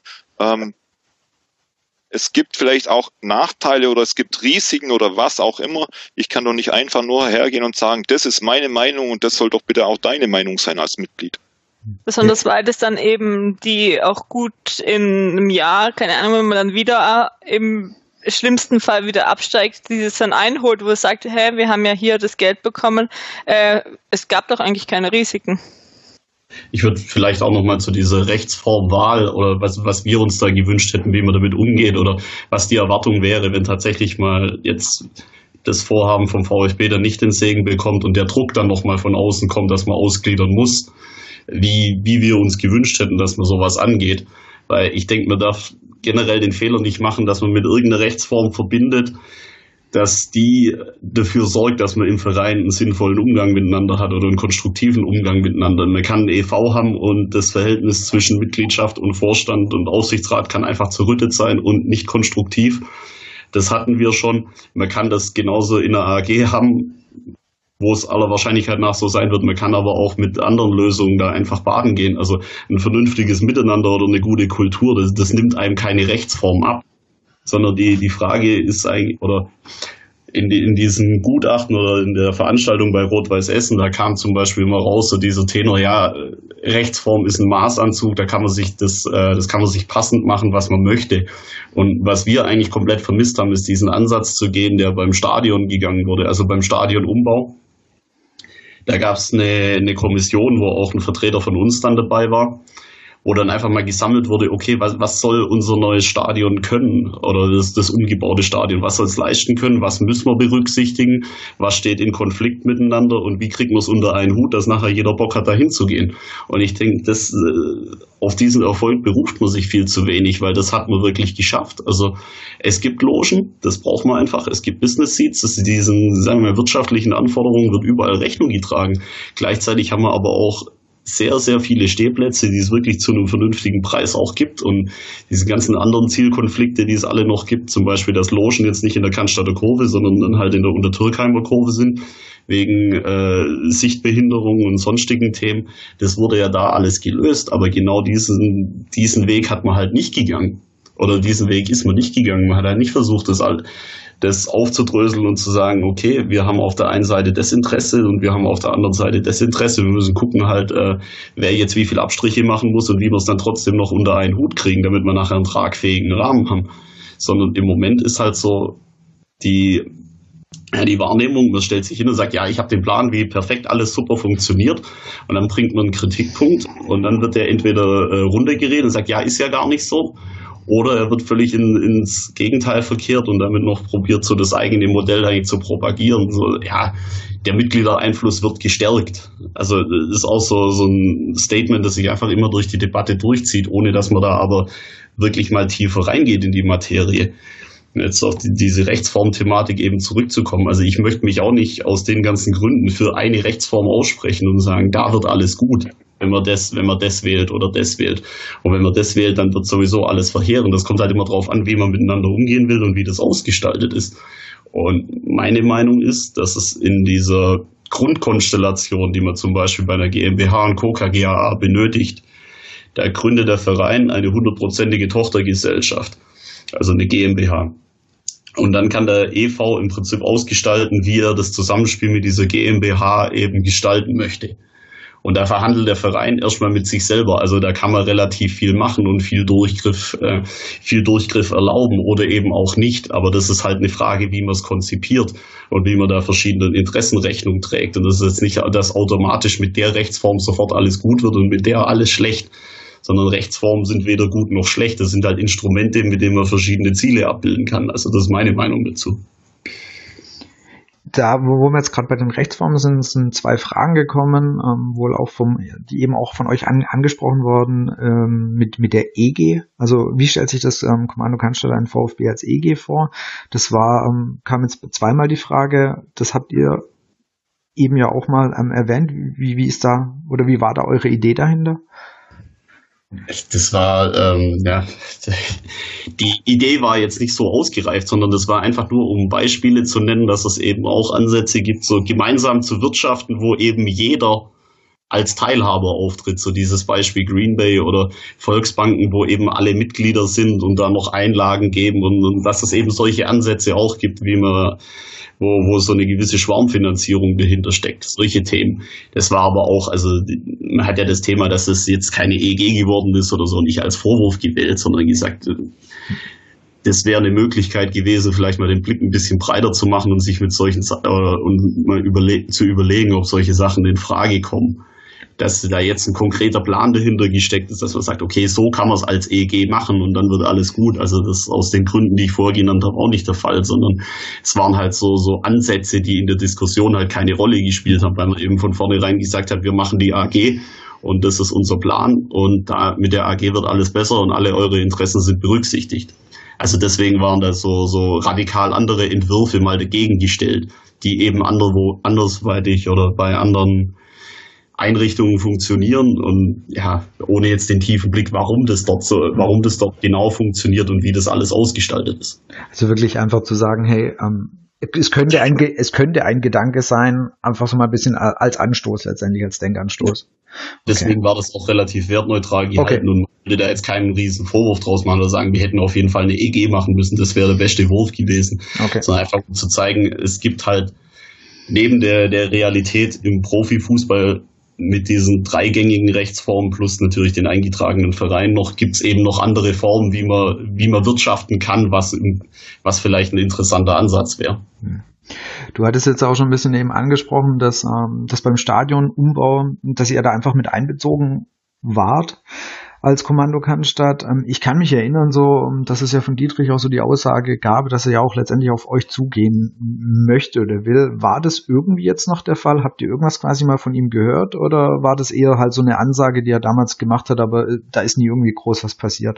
es gibt vielleicht auch Nachteile oder es gibt Risiken oder was auch immer. Ich kann doch nicht einfach nur hergehen und sagen, das ist meine Meinung und das soll doch bitte auch deine Meinung sein als Mitglied. Besonders weil es dann eben die auch gut in einem Jahr, keine Ahnung, wenn man dann wieder im schlimmsten Fall wieder absteigt, dieses dann einholt, wo es sagt, hey, wir haben ja hier das Geld bekommen, es gab doch eigentlich keine Risiken. Ich würde vielleicht auch nochmal zu dieser Rechtsformwahl oder was wir uns da gewünscht hätten, wie man damit umgeht oder was die Erwartung wäre, wenn tatsächlich mal jetzt das Vorhaben vom VfB dann nicht den Segen bekommt und der Druck dann nochmal von außen kommt, dass man ausgliedern muss, wie wir uns gewünscht hätten, dass man sowas angeht. Weil ich denke, man darf generell den Fehler nicht machen, dass man mit irgendeiner Rechtsform verbindet, dass die dafür sorgt, dass man im Verein einen sinnvollen Umgang miteinander hat oder einen konstruktiven Umgang miteinander. Man kann einen e.V. haben und das Verhältnis zwischen Mitgliedschaft und Vorstand und Aufsichtsrat kann einfach zerrüttet sein und nicht konstruktiv. Das hatten wir schon. Man kann das genauso in der AG haben, wo es aller Wahrscheinlichkeit nach so sein wird. Man kann aber auch mit anderen Lösungen da einfach baden gehen. Also ein vernünftiges Miteinander oder eine gute Kultur, das nimmt einem keine Rechtsform ab, sondern die Frage ist eigentlich, oder in diesen Gutachten oder in der Veranstaltung bei Rot-Weiß Essen, da kam zum Beispiel immer raus, so dieser Tenor, ja, Rechtsform ist ein Maßanzug, da kann man sich das kann man sich passend machen, was man möchte. Und was wir eigentlich komplett vermisst haben, ist diesen Ansatz zu gehen, der beim Stadion gegangen wurde, also beim Stadionumbau. Da gab es eine Kommission, wo auch ein Vertreter von uns dann dabei war, wo dann einfach mal gesammelt wurde, okay, was soll unser neues Stadion können oder das umgebaute Stadion, was soll es leisten können, was müssen wir berücksichtigen, was steht in Konflikt miteinander und wie kriegen wir es unter einen Hut, dass nachher jeder Bock hat, da hinzugehen. Und ich denke, auf diesen Erfolg beruft man sich viel zu wenig, weil das hat man wirklich geschafft. Also es gibt Logen, das braucht man einfach, es gibt Business Seats, diesen, sagen wir mal, wirtschaftlichen Anforderungen wird überall Rechnung getragen. Gleichzeitig haben wir aber auch sehr, sehr viele Stehplätze, die es wirklich zu einem vernünftigen Preis auch gibt und diese ganzen anderen Zielkonflikte, die es alle noch gibt, zum Beispiel, dass Logen jetzt nicht in der Cannstatter Kurve, sondern dann halt in der Untertürkheimer Kurve sind, wegen Sichtbehinderungen und sonstigen Themen, das wurde ja da alles gelöst, aber genau diesen Weg hat man halt nicht gegangen. Oder diesen Weg ist man nicht gegangen. Man hat halt nicht versucht, das aufzudröseln und zu sagen, okay, wir haben auf der einen Seite das Interesse und wir haben auf der anderen Seite das Interesse. Wir müssen gucken halt, wer jetzt wie viel Abstriche machen muss und wie wir es dann trotzdem noch unter einen Hut kriegen, damit wir nachher einen tragfähigen Rahmen haben. Sondern im Moment ist halt so die Wahrnehmung, man stellt sich hin und sagt, ja, ich habe den Plan, wie perfekt alles super funktioniert und dann bringt man einen Kritikpunkt und dann wird der entweder runtergeredet und sagt, ja, ist ja gar nicht so. Oder er wird völlig ins Gegenteil verkehrt und damit noch probiert, so das eigene Modell eigentlich zu propagieren. So, ja, der Mitgliedereinfluss wird gestärkt. Also das ist auch so ein Statement, das sich einfach immer durch die Debatte durchzieht, ohne dass man da aber wirklich mal tiefer reingeht in die Materie. Jetzt auf diese Rechtsform-Thematik eben zurückzukommen. Also ich möchte mich auch nicht aus den ganzen Gründen für eine Rechtsform aussprechen und sagen, da wird alles gut, wenn man das wählt oder das wählt. Und wenn man das wählt, dann wird sowieso alles verheerend. Das kommt halt immer darauf an, wie man miteinander umgehen will und wie das ausgestaltet ist. Und meine Meinung ist, dass es in dieser Grundkonstellation, die man zum Beispiel bei einer GmbH und Co. KGaA benötigt, da gründet der Verein eine 100%ige Tochtergesellschaft, also eine GmbH. Und dann kann der EV im Prinzip ausgestalten, wie er das Zusammenspiel mit dieser GmbH eben gestalten möchte. Und da verhandelt der Verein erstmal mit sich selber. Also da kann man relativ viel machen und viel Durchgriff erlauben oder eben auch nicht. Aber das ist halt eine Frage, wie man es konzipiert und wie man da verschiedenen Interessen Rechnung trägt. Und das ist jetzt nicht, dass automatisch mit der Rechtsform sofort alles gut wird und mit der alles schlecht, sondern Rechtsformen sind weder gut noch schlecht. Das sind halt Instrumente, mit denen man verschiedene Ziele abbilden kann. Also das ist meine Meinung dazu. Da, wo wir jetzt gerade bei den Rechtsformen sind zwei Fragen gekommen, wohl auch die eben auch von euch angesprochen worden, mit der EG. Also wie stellt sich das Kommando Cannstatt ein VfB als EG vor? Das kam jetzt zweimal die Frage, das habt ihr eben ja auch mal erwähnt. Wie ist da, oder wie war da eure Idee dahinter? Das war, die Idee war jetzt nicht so ausgereift, sondern das war einfach nur, um Beispiele zu nennen, dass es eben auch Ansätze gibt, so gemeinsam zu wirtschaften, wo eben jeder als Teilhaber auftritt. So dieses Beispiel Green Bay oder Volksbanken, wo eben alle Mitglieder sind und da noch Einlagen geben und dass es eben solche Ansätze auch gibt, wie man wo so eine gewisse Schwarmfinanzierung dahinter steckt, solche Themen. Das war aber auch, also man hat ja das Thema, dass es jetzt keine EG geworden ist oder so, nicht als Vorwurf gewählt, sondern gesagt, das wäre eine Möglichkeit gewesen, vielleicht mal den Blick ein bisschen breiter zu machen und sich mit solchen und mal zu überlegen, ob solche Sachen in Frage kommen. Dass da jetzt ein konkreter Plan dahinter gesteckt ist, dass man sagt, okay, so kann man es als EG machen und dann wird alles gut. Also das ist aus den Gründen, die ich vorher genannt habe, auch nicht der Fall, sondern es waren halt so Ansätze, die in der Diskussion halt keine Rolle gespielt haben, weil man eben von vornherein gesagt hat, wir machen die AG und das ist unser Plan und da mit der AG wird alles besser und alle eure Interessen sind berücksichtigt. Also deswegen waren da so radikal andere Entwürfe mal dagegen gestellt, die eben andersweitig oder bei anderen Einrichtungen funktionieren und ja, ohne jetzt den tiefen Blick, warum das dort genau funktioniert und wie das alles ausgestaltet ist. Also wirklich einfach zu sagen, hey, es könnte ein Gedanke sein, einfach so mal ein bisschen als Anstoß letztendlich, als Denkanstoß. Deswegen war das auch relativ wertneutral gehalten und man würde da jetzt keinen riesen Vorwurf draus machen oder sagen, wir hätten auf jeden Fall eine EG machen müssen, das wäre der beste Wurf gewesen. Sondern einfach um zu zeigen, es gibt halt neben der Realität im Profifußball mit diesen dreigängigen Rechtsformen plus natürlich den eingetragenen Verein gibt es eben noch andere Formen, wie man wirtschaften kann, was vielleicht ein interessanter Ansatz wäre. Du hattest jetzt auch schon ein bisschen eben angesprochen, dass beim Stadionumbau, dass ihr da einfach mit einbezogen wart als Kommando Cannstatt. Ich kann mich erinnern, dass es ja von Dietrich auch so die Aussage gab, dass er ja auch letztendlich auf euch zugehen möchte oder will. War das irgendwie jetzt noch der Fall? Habt ihr irgendwas quasi mal von ihm gehört oder war das eher halt so eine Ansage, die er damals gemacht hat, aber da ist nie irgendwie groß was passiert?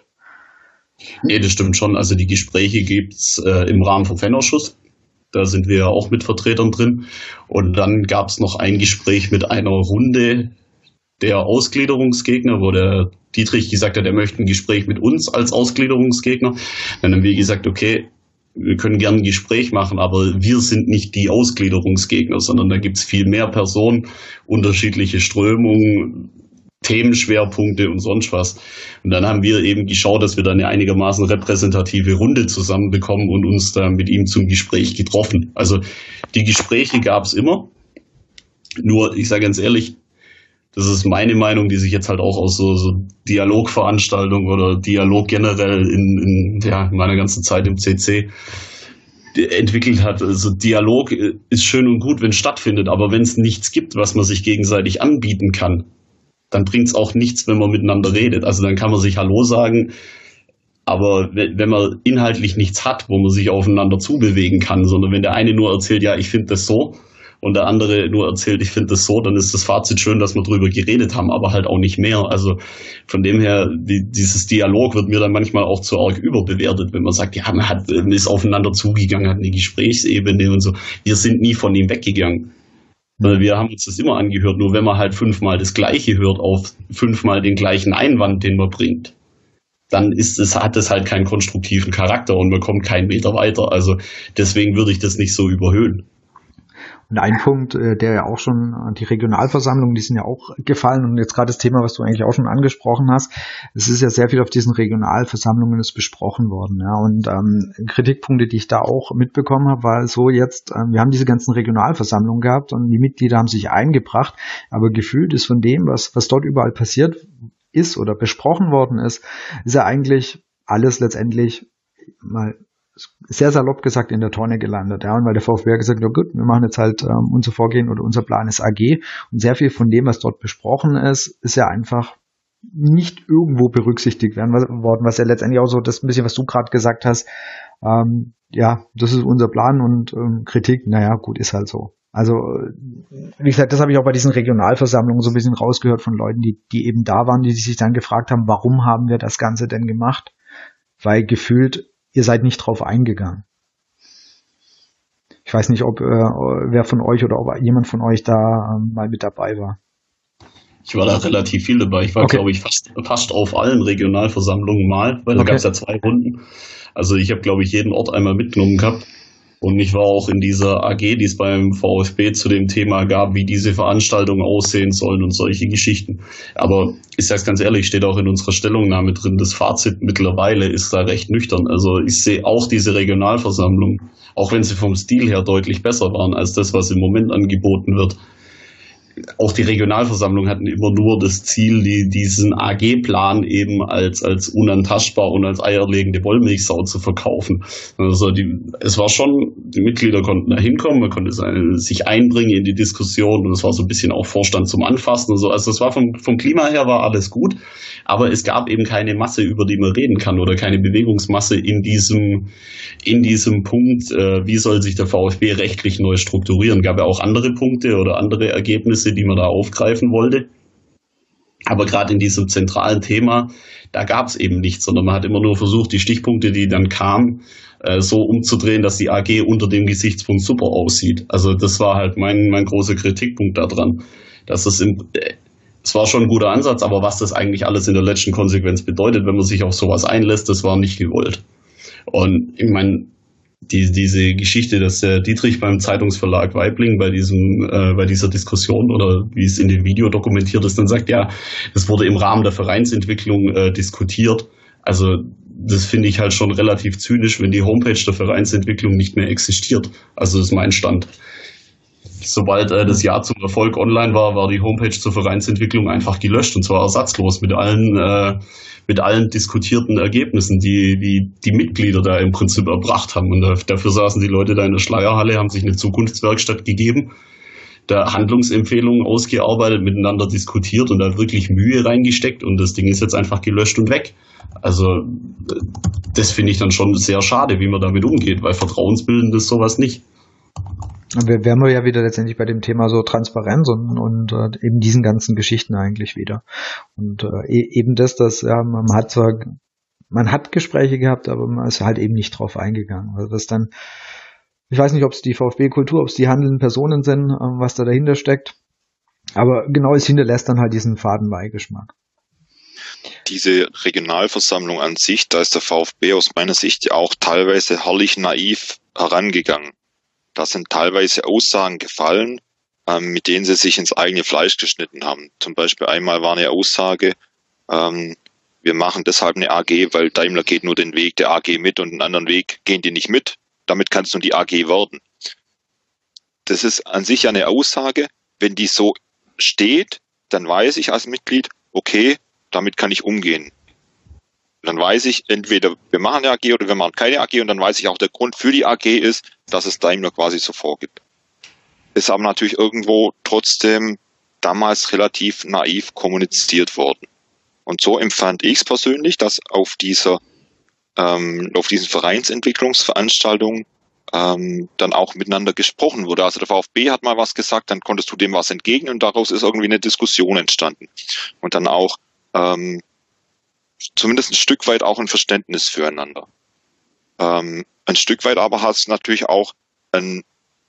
Nee, das stimmt schon. Also die Gespräche gibt's im Rahmen vom Fanausschuss. Da sind wir ja auch mit Vertretern drin. Und dann gab es noch ein Gespräch mit einer Runde der Ausgliederungsgegner, wo der Dietrich gesagt hat, er möchte ein Gespräch mit uns als Ausgliederungsgegner. Dann haben wir gesagt, okay, wir können gerne ein Gespräch machen, aber wir sind nicht die Ausgliederungsgegner, sondern da gibt es viel mehr Personen, unterschiedliche Strömungen, Themenschwerpunkte und sonst was. Und dann haben wir eben geschaut, dass wir da eine einigermaßen repräsentative Runde zusammenbekommen und uns da mit ihm zum Gespräch getroffen. Also die Gespräche gab es immer. Nur, ich sage ganz ehrlich, das ist meine Meinung, die sich jetzt halt auch aus so Dialogveranstaltungen oder Dialog generell in meiner ganzen Zeit im CC entwickelt hat. Also Dialog ist schön und gut, wenn es stattfindet, aber wenn es nichts gibt, was man sich gegenseitig anbieten kann, dann bringt es auch nichts, wenn man miteinander redet. Also dann kann man sich Hallo sagen, aber wenn man inhaltlich nichts hat, wo man sich aufeinander zubewegen kann, sondern wenn der eine nur erzählt, ja, ich finde das so, und der andere nur erzählt, ich finde das so, dann ist das Fazit schön, dass wir drüber geredet haben, aber halt auch nicht mehr. Also von dem her, dieses Dialog wird mir dann manchmal auch zu arg überbewertet, wenn man sagt, ja, man ist aufeinander zugegangen, hat eine Gesprächsebene und so. Wir sind nie von ihm weggegangen. Wir haben uns das immer angehört, nur wenn man halt 5-mal das Gleiche hört auf 5-mal den gleichen Einwand, den man bringt, dann hat es halt keinen konstruktiven Charakter und man kommt keinen Meter weiter. Also deswegen würde ich das nicht so überhöhen. Und ein Punkt, der ja auch schon, die Regionalversammlungen, die sind ja auch gefallen und jetzt gerade das Thema, was du eigentlich auch schon angesprochen hast, es ist ja sehr viel auf diesen Regionalversammlungen ist besprochen worden, ja, und Kritikpunkte, die ich da auch mitbekommen habe, war so jetzt, wir haben diese ganzen Regionalversammlungen gehabt und die Mitglieder haben sich eingebracht, aber gefühlt ist von dem, was dort überall passiert ist oder besprochen worden ist ja eigentlich alles letztendlich mal sehr salopp gesagt in der Tonne gelandet, ja, und weil der VfB gesagt hat, gut, wir machen jetzt halt unser Vorgehen oder unser Plan ist AG und sehr viel von dem, was dort besprochen ist ja einfach nicht irgendwo berücksichtigt worden, was ja letztendlich auch so das ein bisschen, was du gerade gesagt hast, ja, das ist unser Plan und Kritik, naja, gut, ist halt so. Also, wie gesagt, das habe ich auch bei diesen Regionalversammlungen so ein bisschen rausgehört von Leuten, die eben da waren, die sich dann gefragt haben, warum haben wir das Ganze denn gemacht? Weil gefühlt ihr seid nicht drauf eingegangen. Ich weiß nicht, ob wer von euch oder ob jemand von euch da mal mit dabei war. Ich war da relativ viel dabei. Ich war, glaube ich, fast auf allen Regionalversammlungen mal, weil da gab es ja 2 Runden. Also ich habe, glaube ich, jeden Ort einmal mitgenommen gehabt. Und ich war auch in dieser AG, die es beim VfB zu dem Thema gab, wie diese Veranstaltungen aussehen sollen und solche Geschichten. Aber ich sage es ganz ehrlich, steht auch in unserer Stellungnahme drin, das Fazit mittlerweile ist da recht nüchtern. Also ich sehe auch diese Regionalversammlung, auch wenn sie vom Stil her deutlich besser waren als das, was im Moment angeboten wird. Auch die Regionalversammlungen hatten immer nur das Ziel, diesen AG-Plan eben als unantastbar und als eierlegende Wollmilchsau zu verkaufen. Also es war schon, die Mitglieder konnten da hinkommen, man konnte sich einbringen in die Diskussion und es war so ein bisschen auch Vorstand zum Anfassen und so. Also es war vom Klima her war alles gut, aber es gab eben keine Masse, über die man reden kann oder keine Bewegungsmasse in diesem Punkt, wie soll sich der VfB rechtlich neu strukturieren. Gab ja auch andere Punkte oder andere Ergebnisse, die man da aufgreifen wollte. Aber gerade in diesem zentralen Thema, da gab es eben nichts, sondern man hat immer nur versucht, die Stichpunkte, die dann kamen, so umzudrehen, dass die AG unter dem Gesichtspunkt super aussieht. Also das war halt mein großer Kritikpunkt daran. Es war schon ein guter Ansatz, aber was das eigentlich alles in der letzten Konsequenz bedeutet, wenn man sich auf sowas einlässt, das war nicht gewollt. Und ich meine, diese Geschichte, dass der Dietrich beim Zeitungsverlag Waibling bei dieser Diskussion oder wie es in dem Video dokumentiert ist, dann sagt, ja, das wurde im Rahmen der Vereinsentwicklung diskutiert. Also das finde ich halt schon relativ zynisch, wenn die Homepage der Vereinsentwicklung nicht mehr existiert. Also das ist mein Stand. Sobald das Jahr zum Erfolg online war die Homepage zur Vereinsentwicklung einfach gelöscht und zwar ersatzlos mit allen diskutierten Ergebnissen, die die Mitglieder da im Prinzip erbracht haben. Und dafür saßen die Leute da in der Schleierhalle, haben sich eine Zukunftswerkstatt gegeben, da Handlungsempfehlungen ausgearbeitet, miteinander diskutiert und da wirklich Mühe reingesteckt und das Ding ist jetzt einfach gelöscht und weg. Also das finde ich dann schon sehr schade, wie man damit umgeht, weil vertrauensbildend ist sowas nicht. Wir wären ja wieder letztendlich bei dem Thema so Transparenz und eben diesen ganzen Geschichten eigentlich wieder. Und eben dass man hat Gespräche gehabt, aber man ist halt eben nicht drauf eingegangen. Also das dann, ich weiß nicht, ob es die VfB-Kultur, ob es die handelnden Personen sind, was da dahinter steckt. Aber genau, es hinterlässt dann halt diesen faden Beigeschmack. Diese Regionalversammlung an sich, da ist der VfB aus meiner Sicht ja auch teilweise herrlich naiv herangegangen. Da sind teilweise Aussagen gefallen, mit denen sie sich ins eigene Fleisch geschnitten haben. Zum Beispiel einmal war eine Aussage, wir machen deshalb eine AG, weil Daimler geht nur den Weg der AG mit und einen anderen Weg gehen die nicht mit. Damit kannst du die AG werden. Das ist an sich eine Aussage. Wenn die so steht, dann weiß ich als Mitglied, okay, damit kann ich umgehen. Dann weiß ich, entweder wir machen eine AG oder wir machen keine AG und dann weiß ich auch, der Grund für die AG ist, dass es Daimler quasi so vorgibt. Ist aber natürlich irgendwo trotzdem damals relativ naiv kommuniziert worden. Und so empfand ich es persönlich, dass auf diesen Vereinsentwicklungsveranstaltungen dann auch miteinander gesprochen wurde. Also der VfB hat mal was gesagt, dann konntest du dem was entgegnen und daraus ist irgendwie eine Diskussion entstanden. Und dann auch zumindest ein Stück weit auch ein Verständnis füreinander. Ein Stück weit aber hat es natürlich auch ein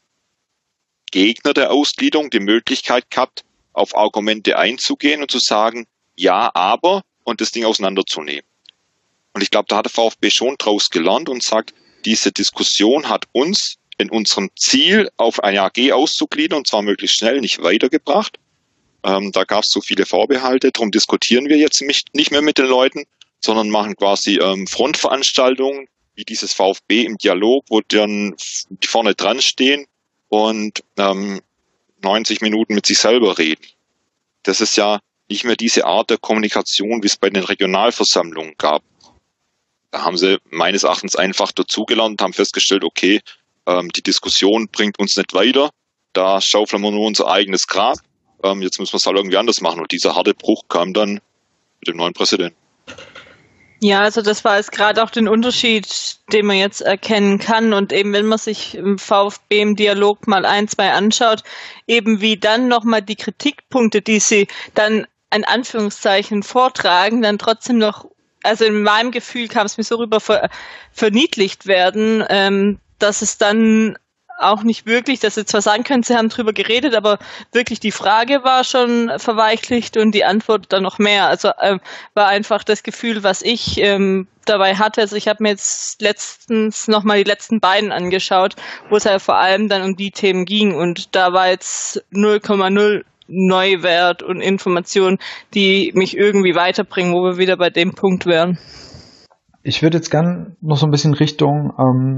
Gegner der Ausgliederung die Möglichkeit gehabt, auf Argumente einzugehen und zu sagen, ja, aber, und das Ding auseinanderzunehmen. Und ich glaube, da hat der VfB schon draus gelernt und sagt, diese Diskussion hat uns in unserem Ziel, auf eine AG auszugliedern, und zwar möglichst schnell, nicht weitergebracht. Da gab es so viele Vorbehalte, darum diskutieren wir jetzt nicht mehr mit den Leuten, sondern machen quasi Frontveranstaltungen, wie dieses VfB im Dialog, wo dann die vorne dran stehen und 90 Minuten mit sich selber reden. Das ist ja nicht mehr diese Art der Kommunikation, wie es bei den Regionalversammlungen gab. Da haben sie meines Erachtens einfach dazugelernt und haben festgestellt, okay, die Diskussion bringt uns nicht weiter, da schaufeln wir nur unser eigenes Grab. Jetzt müssen wir es halt irgendwie anders machen. Und dieser harte Bruch kam dann mit dem neuen Präsidenten. Ja, also das war jetzt gerade auch den Unterschied, den man jetzt erkennen kann. Und eben, wenn man sich im VfB im Dialog mal 1, 2 anschaut, eben wie dann nochmal die Kritikpunkte, die sie dann in Anführungszeichen vortragen, dann trotzdem noch, also in meinem Gefühl kam es mir so rüber, verniedlicht werden, dass es dann auch nicht wirklich, dass sie zwar sagen können, sie haben drüber geredet, aber wirklich die Frage war schon verweichlicht und die Antwort dann noch mehr. Also war einfach das Gefühl, was ich dabei hatte. Also ich habe mir jetzt letztens nochmal die letzten beiden angeschaut, wo es ja vor allem dann um die Themen ging und da war jetzt 0,0 Neuwert und Informationen, die mich irgendwie weiterbringen, wo wir wieder bei dem Punkt wären. Ich würde jetzt gern noch so ein bisschen Richtung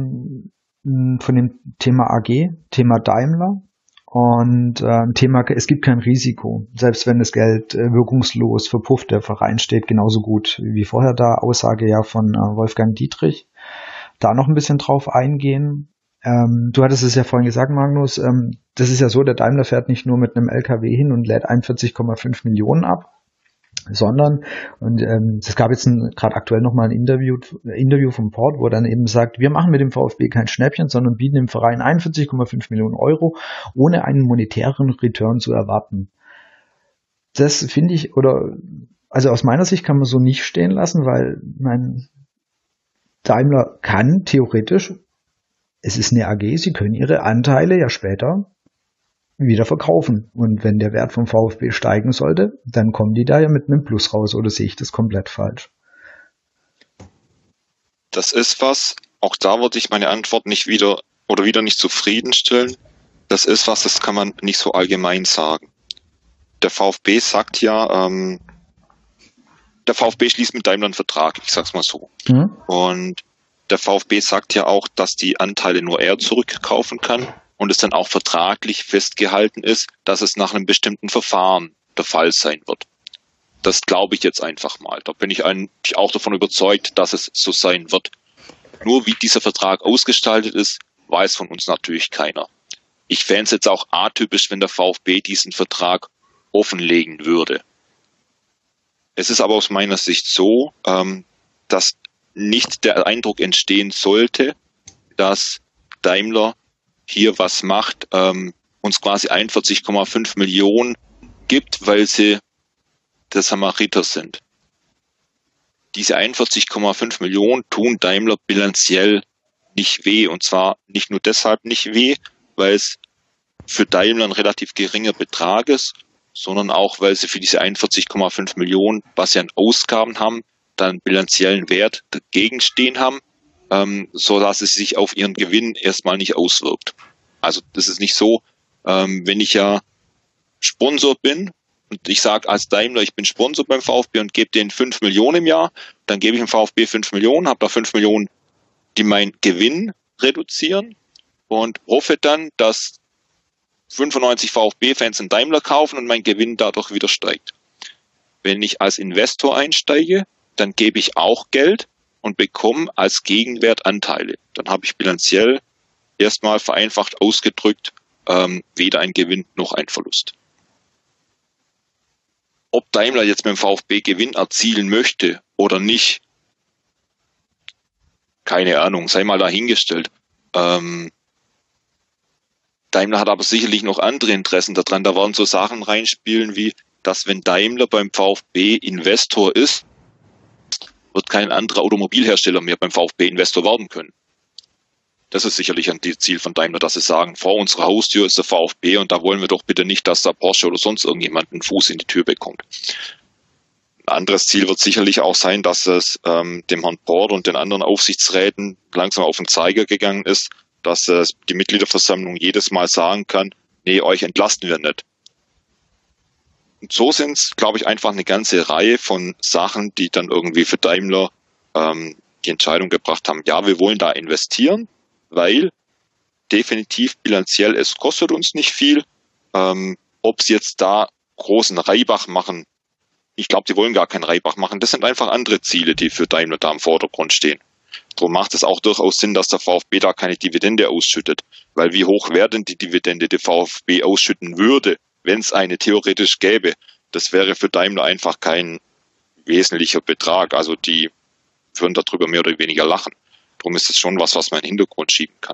von dem Thema AG, Thema Daimler und Thema, es gibt kein Risiko. Selbst wenn das Geld wirkungslos verpufft, der Verein steht genauso gut wie vorher da. Aussage ja von Wolfgang Dietrich. Da noch ein bisschen drauf eingehen. Du hattest es ja vorhin gesagt, Magnus, das ist ja so, der Daimler fährt nicht nur mit einem LKW hin und lädt 41,5 Millionen ab, sondern, und es gab jetzt gerade aktuell nochmal ein Interview vom Port, wo er dann eben sagt, wir machen mit dem VfB kein Schnäppchen, sondern bieten dem Verein 41,5 Millionen Euro, ohne einen monetären Return zu erwarten. Das finde ich, also aus meiner Sicht kann man so nicht stehen lassen, weil Daimler kann theoretisch, es ist eine AG, sie können ihre Anteile ja später wieder verkaufen. Und wenn der Wert vom VfB steigen sollte, dann kommen die da ja mit einem Plus raus, oder sehe ich das komplett falsch? Das ist was, auch da würde ich meine Antwort wieder nicht zufriedenstellen. Das ist was, das kann man nicht so allgemein sagen. Der VfB sagt ja, der VfB schließt mit Daimler einen Vertrag, ich sag's mal so. Mhm. Und der VfB sagt ja auch, dass die Anteile nur er zurückkaufen kann und es dann auch vertraglich festgehalten ist, dass es nach einem bestimmten Verfahren der Fall sein wird. Das glaube ich jetzt einfach mal. Da bin ich eigentlich auch davon überzeugt, dass es so sein wird. Nur wie dieser Vertrag ausgestaltet ist, weiß von uns natürlich keiner. Ich fände es jetzt auch atypisch, wenn der VfB diesen Vertrag offenlegen würde. Es ist aber aus meiner Sicht so, dass nicht der Eindruck entstehen sollte, dass Daimler hier was macht, uns quasi 41,5 Millionen gibt, weil sie der Samariter sind. Diese 41,5 Millionen tun Daimler bilanziell nicht weh. Und zwar nicht nur deshalb nicht weh, weil es für Daimler ein relativ geringer Betrag ist, sondern auch, weil sie für diese 41,5 Millionen, was sie an Ausgaben haben, dann bilanziellen Wert dagegen stehen haben, so dass es sich auf ihren Gewinn erstmal nicht auswirkt. Also das ist nicht so, wenn ich ja Sponsor bin und ich sage als Daimler, ich bin Sponsor beim VfB und gebe denen 5 Millionen im Jahr, dann gebe ich dem VfB 5 Millionen, habe da 5 Millionen, die meinen Gewinn reduzieren und hoffe dann, dass 95 VfB-Fans einen Daimler kaufen und mein Gewinn dadurch wieder steigt. Wenn ich als Investor einsteige, dann gebe ich auch Geld und bekomme als Gegenwert Anteile. Dann habe ich bilanziell erstmal vereinfacht ausgedrückt weder ein Gewinn noch ein Verlust. Ob Daimler jetzt mit dem VfB Gewinn erzielen möchte oder nicht, keine Ahnung, sei mal dahingestellt. Daimler hat aber sicherlich noch andere Interessen daran. Da werden so Sachen reinspielen wie, dass wenn Daimler beim VfB Investor ist, wird kein anderer Automobilhersteller mehr beim VfB Investor werden können. Das ist sicherlich ein Ziel von Daimler, dass sie sagen, vor unserer Haustür ist der VfB und da wollen wir doch bitte nicht, dass da Porsche oder sonst irgendjemand einen Fuß in die Tür bekommt. Ein anderes Ziel wird sicherlich auch sein, dass es dem Herrn Port und den anderen Aufsichtsräten langsam auf den Zeiger gegangen ist, dass die Mitgliederversammlung jedes Mal sagen kann, nee, euch entlasten wir nicht. Und so sind es, glaube ich, einfach eine ganze Reihe von Sachen, die dann irgendwie für Daimler die Entscheidung gebracht haben, ja, wir wollen da investieren, weil definitiv bilanziell es kostet uns nicht viel. Ob sie jetzt da großen Reibach machen, ich glaube, die wollen gar keinen Reibach machen. Das sind einfach andere Ziele, die für Daimler da im Vordergrund stehen. Darum macht es auch durchaus Sinn, dass der VfB da keine Dividende ausschüttet. Weil wie hoch wäre denn die Dividende, die VfB ausschütten würde, wenn es eine theoretisch gäbe? Das wäre für Daimler einfach kein wesentlicher Betrag. Also die würden darüber mehr oder weniger lachen. Darum ist es schon was man in den Hintergrund schieben kann.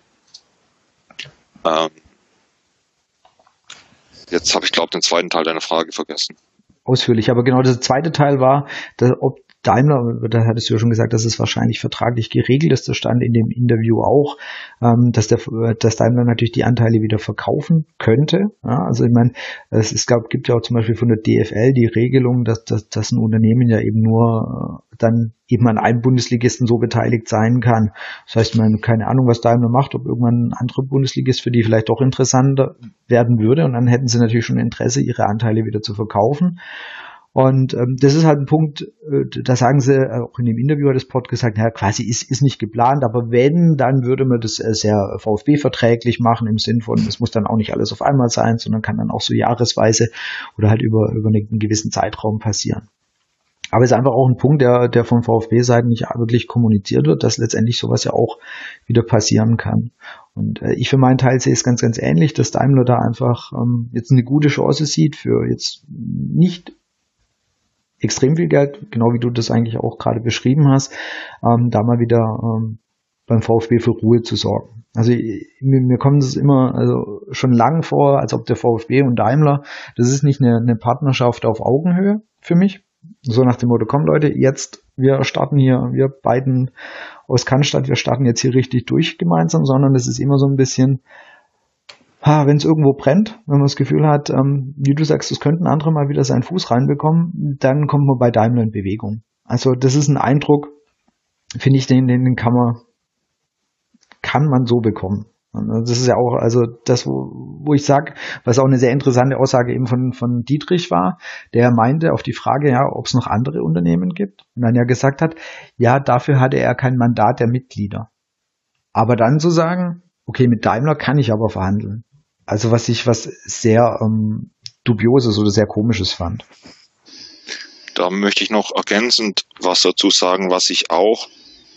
Jetzt habe ich, glaube ich, den zweiten Teil deiner Frage vergessen. Ausführlich, aber genau der zweite Teil war, ob Daimler, da hattest du ja schon gesagt, dass es wahrscheinlich vertraglich geregelt ist, das stand in dem Interview auch, dass Daimler natürlich die Anteile wieder verkaufen könnte. Ja, also ich meine, gibt ja auch zum Beispiel von der DFL die Regelung, dass ein Unternehmen ja eben nur dann eben an einem Bundesligisten so beteiligt sein kann. Das heißt, man keine Ahnung, was Daimler macht, ob irgendwann ein anderer Bundesligist für die vielleicht doch interessanter werden würde, und dann hätten sie natürlich schon Interesse, ihre Anteile wieder zu verkaufen. Und das ist halt ein Punkt, da sagen sie, auch in dem Interview hat das Pod gesagt, naja, quasi ist nicht geplant, aber wenn, dann würde man das sehr VfB-verträglich machen, im Sinn von, es muss dann auch nicht alles auf einmal sein, sondern kann dann auch so jahresweise oder halt über einen gewissen Zeitraum passieren. Aber es ist einfach auch ein Punkt, der von VfB-Seiten nicht wirklich kommuniziert wird, dass letztendlich sowas ja auch wieder passieren kann. Und ich für meinen Teil sehe es ganz, ganz ähnlich, dass Daimler da einfach jetzt eine gute Chance sieht für jetzt nicht extrem viel Geld, genau wie du das eigentlich auch gerade beschrieben hast, da mal wieder beim VfB für Ruhe zu sorgen. Also mir kommt es immer schon lang vor, als ob der VfB und Daimler, das ist nicht eine Partnerschaft auf Augenhöhe für mich. So nach dem Motto, komm Leute, jetzt, wir starten hier, wir beiden aus Cannstatt, wir starten jetzt hier richtig durch gemeinsam, sondern es ist immer so ein bisschen, wenn es irgendwo brennt, wenn man das Gefühl hat, wie du sagst, es könnten andere mal wieder seinen Fuß reinbekommen, dann kommt man bei Daimler in Bewegung. Also das ist ein Eindruck, finde ich, den kann man so bekommen. Das ist ja auch, also das, wo ich sage, was auch eine sehr interessante Aussage eben von Dietrich war, der meinte auf die Frage, ja, ob es noch andere Unternehmen gibt, und dann ja gesagt hat, ja, dafür hatte er kein Mandat der Mitglieder. Aber dann zu sagen, okay, mit Daimler kann ich aber verhandeln. Also was sehr Dubioses oder sehr Komisches fand. Da möchte ich noch ergänzend was dazu sagen, was ich auch,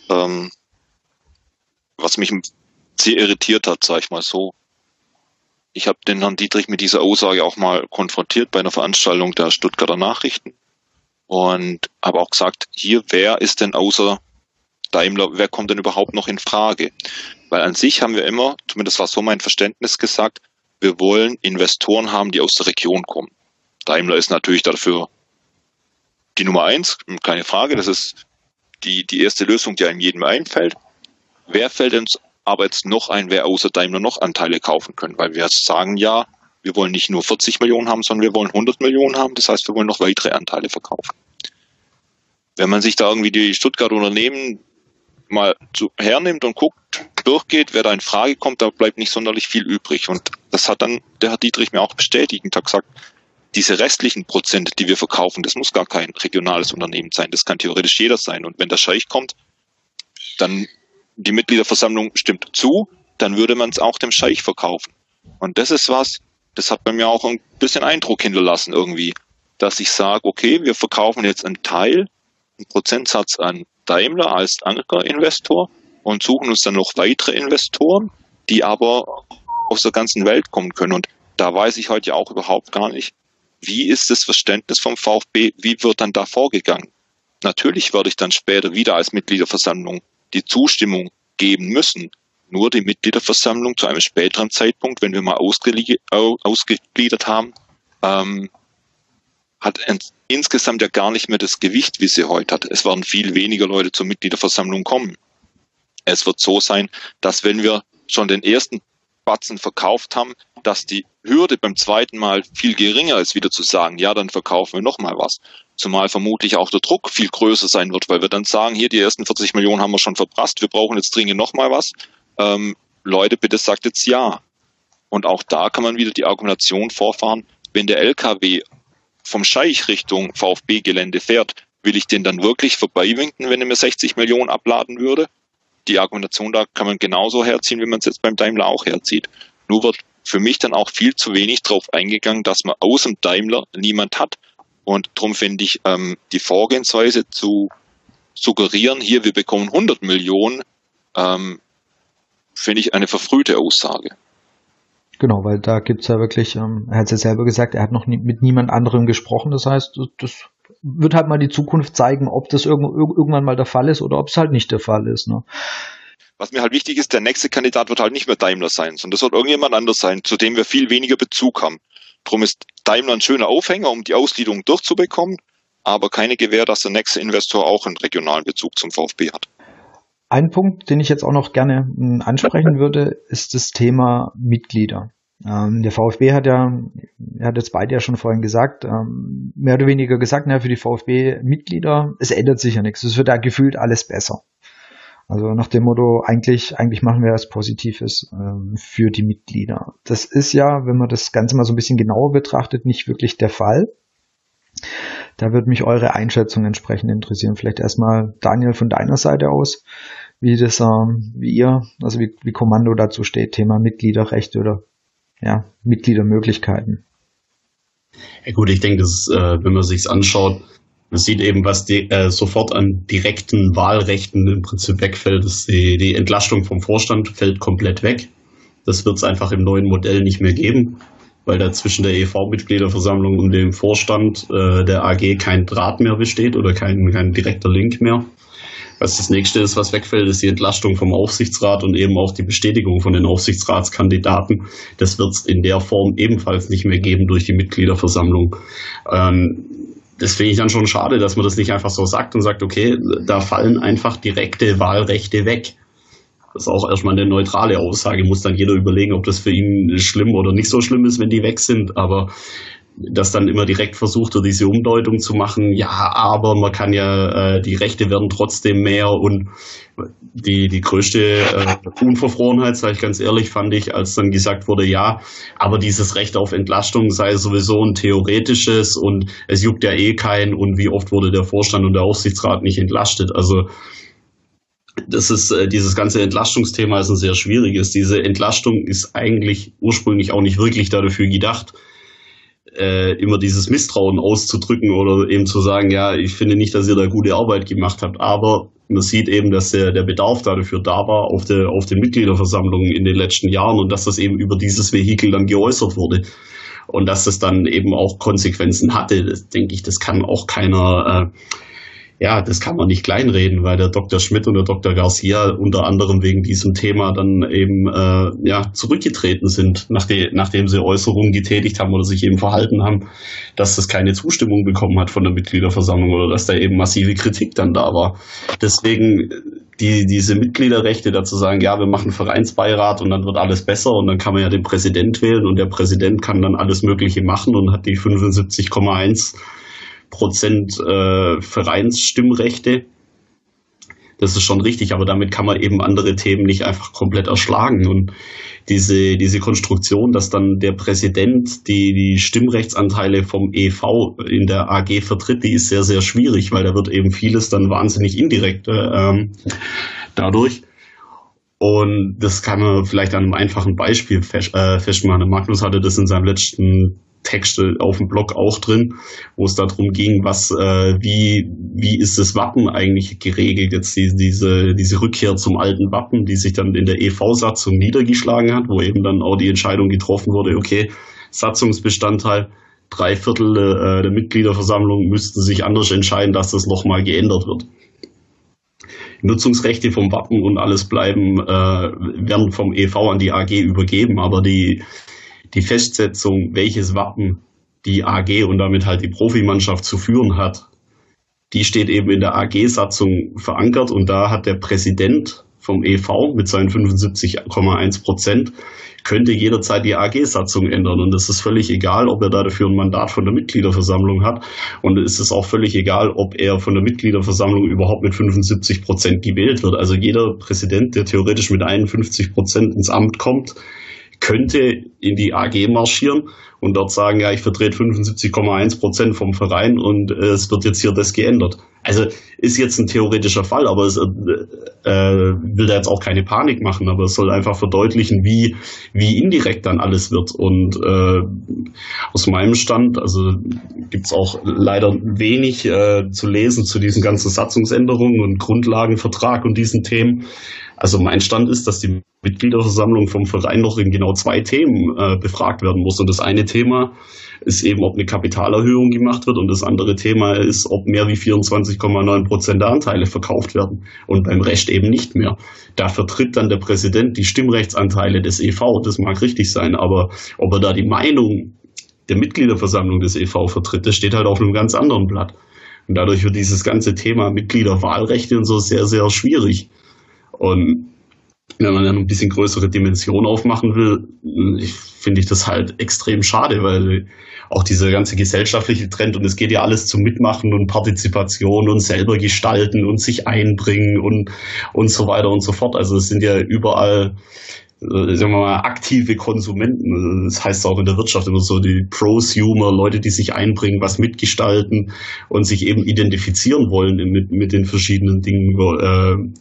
was mich sehr irritiert hat, sag ich mal so. Ich habe den Herrn Dietrich mit dieser Aussage auch mal konfrontiert bei einer Veranstaltung der Stuttgarter Nachrichten und habe auch gesagt, hier, wer ist denn außer Daimler, wer kommt denn überhaupt noch in Frage? Weil an sich haben wir immer, zumindest war so mein Verständnis, gesagt, wir wollen Investoren haben, die aus der Region kommen. Daimler ist natürlich dafür die Nummer 1, keine Frage, das ist die erste Lösung, die einem jedem einfällt. Wer fällt uns aber jetzt noch ein, wer außer Daimler noch Anteile kaufen können? Weil wir sagen, ja, wir wollen nicht nur 40 Millionen haben, sondern wir wollen 100 Millionen haben, das heißt, wir wollen noch weitere Anteile verkaufen. Wenn man sich da irgendwie die Stuttgarter Unternehmen mal hernimmt und guckt, durchgeht, wer da in Frage kommt, da bleibt nicht sonderlich viel übrig. Und das hat dann der Herr Dietrich mir auch bestätigt und hat gesagt, diese restlichen Prozente, die wir verkaufen, das muss gar kein regionales Unternehmen sein, das kann theoretisch jeder sein. Und wenn der Scheich kommt, dann die Mitgliederversammlung stimmt zu, dann würde man es auch dem Scheich verkaufen. Und das ist was, das hat bei mir auch ein bisschen Eindruck hinterlassen irgendwie, dass ich sage, okay, wir verkaufen jetzt einen Teil, einen Prozentsatz an Daimler als Ankerinvestor und suchen uns dann noch weitere Investoren, die aber aus der ganzen Welt kommen können. Und da weiß ich heute ja auch überhaupt gar nicht, wie ist das Verständnis vom VfB, wie wird dann da vorgegangen? Natürlich werde ich dann später wieder als Mitgliederversammlung die Zustimmung geben müssen. Nur die Mitgliederversammlung zu einem späteren Zeitpunkt, wenn wir mal ausgegliedert haben, hat insgesamt ja gar nicht mehr das Gewicht, wie sie heute hat. Es werden viel weniger Leute zur Mitgliederversammlung kommen. Es wird so sein, dass wenn wir schon den ersten Batzen verkauft haben, dass die Hürde beim zweiten Mal viel geringer ist, wieder zu sagen, ja, dann verkaufen wir nochmal was. Zumal vermutlich auch der Druck viel größer sein wird, weil wir dann sagen, hier, die ersten 40 Millionen haben wir schon verprasst, wir brauchen jetzt dringend nochmal was. Leute, bitte sagt jetzt ja. Und auch da kann man wieder die Argumentation vorfahren, wenn der LKW vom Scheich Richtung VfB-Gelände fährt, will ich den dann wirklich vorbeiwinken, wenn er mir 60 Millionen abladen würde? Die Argumentation da kann man genauso herziehen, wie man es jetzt beim Daimler auch herzieht. Nur wird für mich dann auch viel zu wenig darauf eingegangen, dass man aus dem Daimler niemand hat. Und darum finde ich die Vorgehensweise zu suggerieren, hier wir bekommen 100 Millionen, finde ich eine verfrühte Aussage. Genau, weil da gibt's ja wirklich, er hat es ja selber gesagt, er hat noch mit niemand anderem gesprochen. Das heißt, das wird halt mal die Zukunft zeigen, ob das irgendwann mal der Fall ist oder ob es halt nicht der Fall ist. Ne? Was mir halt wichtig ist, der nächste Kandidat wird halt nicht mehr Daimler sein, sondern das wird irgendjemand anders sein, zu dem wir viel weniger Bezug haben. Darum ist Daimler ein schöner Aufhänger, um die Ausgliederung durchzubekommen, aber keine Gewähr, dass der nächste Investor auch einen regionalen Bezug zum VfB hat. Ein Punkt, den ich jetzt auch noch gerne ansprechen würde, ist das Thema Mitglieder. Der VfB hat ja, er hat jetzt beide ja schon vorhin gesagt, mehr oder weniger gesagt, für die VfB-Mitglieder, es ändert sich ja nichts. Es wird da gefühlt alles besser. Also nach dem Motto, eigentlich machen wir was Positives für die Mitglieder. Das ist ja, wenn man das Ganze mal so ein bisschen genauer betrachtet, nicht wirklich der Fall. Da würde mich eure Einschätzung entsprechend interessieren. Vielleicht erstmal, Daniel, von deiner Seite aus, wie Kommando dazu steht, Thema Mitgliederrechte oder Mitgliedermöglichkeiten. Ja gut, ich denke, das, wenn man sich's anschaut, man sieht eben, was sofort an direkten Wahlrechten im Prinzip wegfällt, ist die Entlastung vom Vorstand fällt komplett weg. Das wird es einfach im neuen Modell nicht mehr geben, weil da zwischen der EV-Mitgliederversammlung und dem Vorstand der AG kein Draht mehr besteht oder kein direkter Link mehr. Was das nächste ist, was wegfällt, ist die Entlastung vom Aufsichtsrat und eben auch die Bestätigung von den Aufsichtsratskandidaten. Das wird es in der Form ebenfalls nicht mehr geben durch die Mitgliederversammlung. Das finde ich dann schon schade, dass man das nicht einfach so sagt und sagt, okay, da fallen einfach direkte Wahlrechte weg. ist auch erstmal eine neutrale Aussage, muss dann jeder überlegen, ob das für ihn schlimm oder nicht so schlimm ist, wenn die weg sind, aber dass dann immer direkt versucht wird, diese Umdeutung zu machen, ja, aber man kann ja, die Rechte werden trotzdem mehr und die größte Unverfrorenheit, sage ich ganz ehrlich, fand ich, als dann gesagt wurde, ja, aber dieses Recht auf Entlastung sei sowieso ein theoretisches und es juckt ja eh keinen und wie oft wurde der Vorstand und der Aufsichtsrat nicht entlastet, also das ist, dieses ganze Entlastungsthema ist ein sehr schwieriges. Diese Entlastung ist eigentlich ursprünglich auch nicht wirklich dafür gedacht, immer dieses Misstrauen auszudrücken oder eben zu sagen, ja, ich finde nicht, dass ihr da gute Arbeit gemacht habt, aber man sieht eben, dass der Bedarf dafür da war auf den Mitgliederversammlungen in den letzten Jahren und dass das eben über dieses Vehikel dann geäußert wurde und dass das dann eben auch Konsequenzen hatte. Das denke ich, das kann auch keiner das kann man nicht kleinreden, weil der Dr. Schmidt und der Dr. Garcia unter anderem wegen diesem Thema dann eben zurückgetreten sind, nachdem sie Äußerungen getätigt haben oder sich eben verhalten haben, dass das keine Zustimmung bekommen hat von der Mitgliederversammlung oder dass da eben massive Kritik dann da war. Deswegen diese Mitgliederrechte dazu sagen, ja, wir machen Vereinsbeirat und dann wird alles besser und dann kann man ja den Präsident wählen und der Präsident kann dann alles Mögliche machen und hat die 75,1% Vereinsstimmrechte. Das ist schon richtig, aber damit kann man eben andere Themen nicht einfach komplett erschlagen. Und diese Konstruktion, dass dann der Präsident die Stimmrechtsanteile vom EV in der AG vertritt, die ist sehr, sehr schwierig, weil da wird eben vieles dann wahnsinnig indirekt dadurch. Und das kann man vielleicht an einem einfachen Beispiel festmachen. Magnus hatte das in seinem letzten Text auf dem Blog auch drin, wo es darum ging, wie ist das Wappen eigentlich geregelt, jetzt diese Rückkehr zum alten Wappen, die sich dann in der EV-Satzung niedergeschlagen hat, wo eben dann auch die Entscheidung getroffen wurde, okay, Satzungsbestandteil, 3/4 der Mitgliederversammlung müssten sich anders entscheiden, dass das nochmal geändert wird. Nutzungsrechte vom Wappen und alles werden vom EV an die AG übergeben, aber die Festsetzung, welches Wappen die AG und damit halt die Profimannschaft zu führen hat, die steht eben in der AG-Satzung verankert und da hat der Präsident vom EV mit seinen 75,1% könnte jederzeit die AG-Satzung ändern und es ist völlig egal, ob er dafür ein Mandat von der Mitgliederversammlung hat und es ist auch völlig egal, ob er von der Mitgliederversammlung überhaupt mit 75% gewählt wird. Also jeder Präsident, der theoretisch mit 51% ins Amt kommt, könnte in die AG marschieren und dort sagen, ja, ich vertrete 75,1% vom Verein und es wird jetzt hier das geändert. Also ist jetzt ein theoretischer Fall, aber es will da jetzt auch keine Panik machen, aber es soll einfach verdeutlichen, wie indirekt dann alles wird. Und aus meinem Stand, also gibt's auch leider wenig zu lesen zu diesen ganzen Satzungsänderungen und Grundlagenvertrag und diesen Themen. Also mein Stand ist, dass die Mitgliederversammlung vom Verein noch in genau 2 Themen befragt werden muss. Und das eine Thema ist eben, ob eine Kapitalerhöhung gemacht wird und das andere Thema ist, ob mehr wie 24,9% der Anteile verkauft werden und beim Rest eben nicht mehr. Da vertritt dann der Präsident die Stimmrechtsanteile des EV, das mag richtig sein, aber ob er da die Meinung der Mitgliederversammlung des EV vertritt, das steht halt auf einem ganz anderen Blatt. Und dadurch wird dieses ganze Thema Mitgliederwahlrechte und so sehr, sehr schwierig. Und wenn man dann ein bisschen größere Dimension aufmachen will, finde ich das halt extrem schade, weil auch dieser ganze gesellschaftliche Trend und es geht ja alles zum Mitmachen und Partizipation und selber gestalten und sich einbringen und so weiter und so fort. Also es sind ja überall, sagen wir mal, aktive Konsumenten. Das heißt auch in der Wirtschaft immer so, die Prosumer, Leute, die sich einbringen, was mitgestalten und sich eben identifizieren wollen mit den verschiedenen Dingen,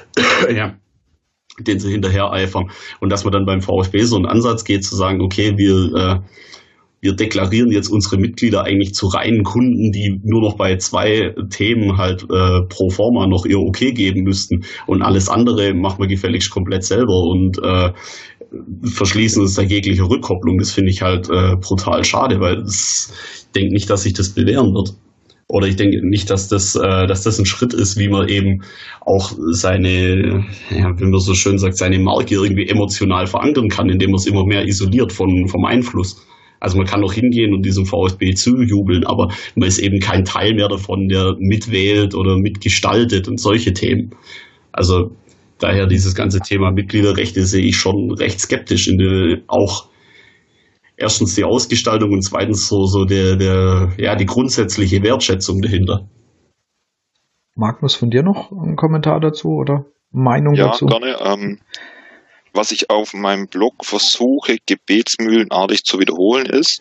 den sie hinterher eifern. Und dass man dann beim VfB so einen Ansatz geht, zu sagen, okay, wir deklarieren jetzt unsere Mitglieder eigentlich zu reinen Kunden, die nur noch bei 2 Themen halt pro forma noch ihr Okay geben müssten und alles andere machen wir gefälligst komplett selber und verschließen uns da jegliche Rückkopplung. Das finde ich halt brutal schade, weil ich denke nicht, dass sich das bewähren wird. Oder ich denke nicht, dass das ein Schritt ist, wie man eben auch seine, wie man so schön sagt, seine Marke irgendwie emotional verankern kann, indem man es immer mehr isoliert vom Einfluss. Also man kann noch hingehen und diesem VfB zujubeln, aber man ist eben kein Teil mehr davon, der mitwählt oder mitgestaltet und solche Themen. Also daher dieses ganze Thema Mitgliederrechte sehe ich schon recht skeptisch auch erstens die Ausgestaltung und zweitens so die grundsätzliche Wertschätzung dahinter. Magnus, von dir noch ein Kommentar dazu oder Meinung dazu? Ja, gerne. Was ich auf meinem Blog versuche, gebetsmühlenartig zu wiederholen, ist,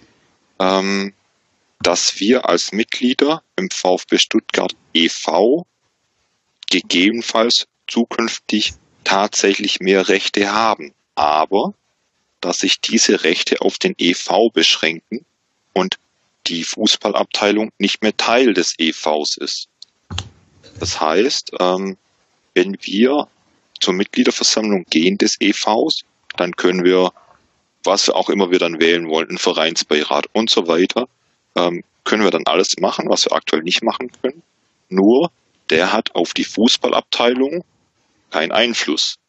dass wir als Mitglieder im VfB Stuttgart e.V. gegebenenfalls zukünftig tatsächlich mehr Rechte haben, aber dass sich diese Rechte auf den e.V. beschränken und die Fußballabteilung nicht mehr Teil des e.V.s ist. Das heißt, wenn wir zur Mitgliederversammlung gehen des e.V.s, dann können wir, was auch immer wir dann wählen wollen, einen Vereinsbeirat und so weiter, können wir dann alles machen, was wir aktuell nicht machen können. Nur, der hat auf die Fußballabteilung keinen Einfluss.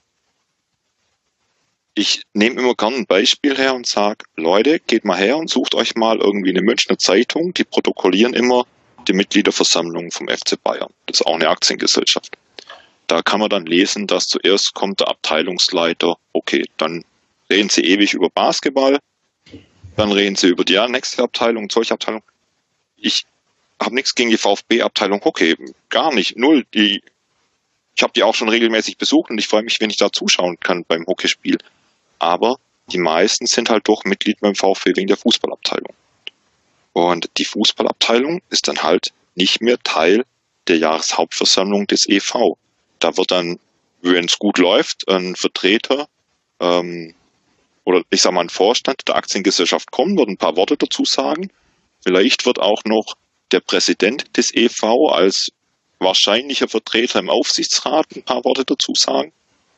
Ich nehme immer gerne ein Beispiel her und sage, Leute, geht mal her und sucht euch mal irgendwie eine Münchner Zeitung, die protokollieren immer die Mitgliederversammlung vom FC Bayern. Das ist auch eine Aktiengesellschaft. Da kann man dann lesen, dass zuerst kommt der Abteilungsleiter, okay, dann reden sie ewig über Basketball, dann reden sie über die nächste Abteilung, solche Abteilung. Ich habe nichts gegen die VfB-Abteilung Hockey, gar nicht, null. Ich habe die auch schon regelmäßig besucht und ich freue mich, wenn ich da zuschauen kann beim Hockeyspiel. Aber die meisten sind halt doch Mitglied beim VfB wegen der Fußballabteilung. Und die Fußballabteilung ist dann halt nicht mehr Teil der Jahreshauptversammlung des e.V. Da wird dann, wenn es gut läuft, ein Vertreter oder ich sag mal ein Vorstand der Aktiengesellschaft kommen, wird ein paar Worte dazu sagen. Vielleicht wird auch noch der Präsident des e.V. als wahrscheinlicher Vertreter im Aufsichtsrat ein paar Worte dazu sagen.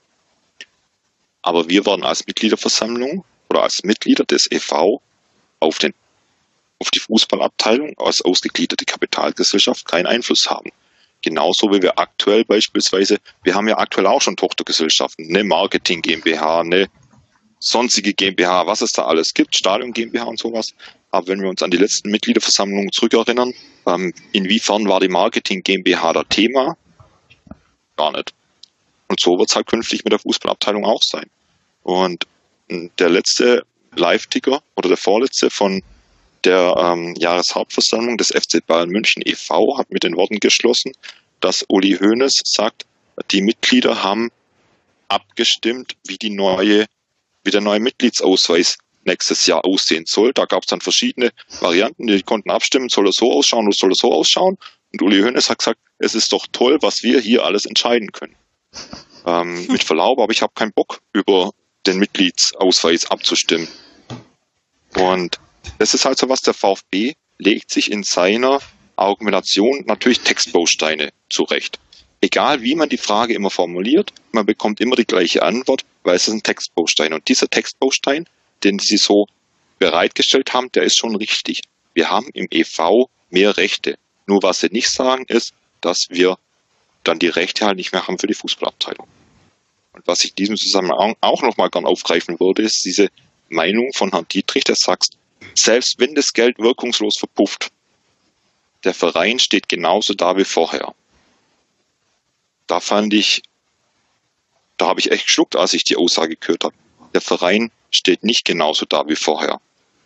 Aber wir werden als Mitgliederversammlung oder als Mitglieder des e.V. auf die Fußballabteilung als ausgegliederte Kapitalgesellschaft keinen Einfluss haben. Genauso wie wir aktuell beispielsweise, wir haben ja aktuell auch schon Tochtergesellschaften, eine Marketing GmbH, eine sonstige GmbH, was es da alles gibt, Stadion GmbH und sowas. Aber wenn wir uns an die letzten Mitgliederversammlungen zurückerinnern, inwiefern war die Marketing GmbH da Thema? Gar nicht. Und so wird es halt künftig mit der Fußballabteilung auch sein. Und der letzte Live-Ticker oder der vorletzte von der Jahreshauptversammlung des FC Bayern München e.V. hat mit den Worten geschlossen, dass Uli Hoeneß sagt, die Mitglieder haben abgestimmt, wie der neue Mitgliedsausweis nächstes Jahr aussehen soll. Da gab es dann verschiedene Varianten, die konnten abstimmen, soll er so ausschauen oder soll er so ausschauen. Und Uli Hoeneß hat gesagt, es ist doch toll, was wir hier alles entscheiden können. Mit Verlaub, aber ich habe keinen Bock, über den Mitgliedsausweis abzustimmen. Und das ist halt so was, der VfB legt sich in seiner Argumentation natürlich Textbausteine zurecht. Egal wie man die Frage immer formuliert, man bekommt immer die gleiche Antwort, weil es ist ein Textbaustein. Und dieser Textbaustein, den sie so bereitgestellt haben, der ist schon richtig. Wir haben im e.V. mehr Rechte. Nur was sie nicht sagen ist, dass wir dann die Rechte halt nicht mehr haben für die Fußballabteilung. Und was ich in diesem Zusammenhang auch nochmal gern aufgreifen würde, ist diese Meinung von Herrn Dietrich, der sagt, selbst wenn das Geld wirkungslos verpufft, der Verein steht genauso da wie vorher. Da habe ich echt geschluckt, als ich die Aussage gehört habe. Der Verein steht nicht genauso da wie vorher.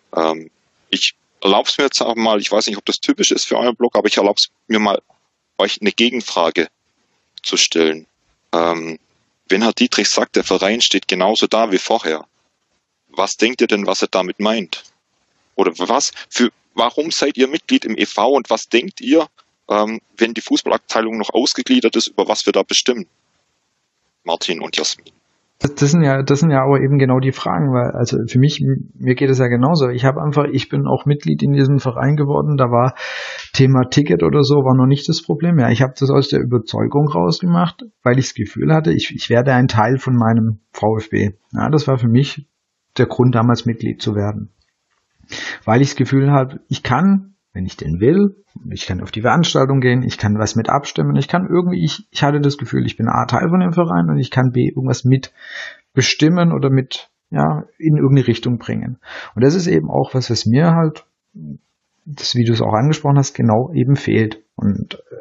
Ich erlaube es mir jetzt auch mal, ich weiß nicht, ob das typisch ist für euren Blog, aber ich erlaube es mir mal, euch eine Gegenfrage zu stellen. Wenn Herr Dietrich sagt, der Verein steht genauso da wie vorher, was denkt ihr denn, was er damit meint? Oder warum seid ihr Mitglied im e.V. und was denkt ihr, wenn die Fußballabteilung noch ausgegliedert ist, über was wir da bestimmen? Martin und Jasmin. Das sind ja aber eben genau die Fragen, weil, also für mir geht es ja genauso. Ich bin auch Mitglied in diesem Verein geworden, da war Thema Ticket oder so, war noch nicht das Problem. Ja, ich habe das aus der Überzeugung rausgemacht, weil ich das Gefühl hatte, ich werde ein Teil von meinem VfB. Ja, das war für mich der Grund, damals Mitglied zu werden. Weil ich das Gefühl habe, ich kann, wenn ich denn will, ich kann auf die Veranstaltung gehen, ich kann was mit abstimmen, ich hatte das Gefühl, ich bin A, Teil von dem Verein und ich kann B, irgendwas mit bestimmen oder mit, ja, in irgendeine Richtung bringen. Und das ist eben auch was mir halt, das, wie du es auch angesprochen hast, genau eben fehlt. Und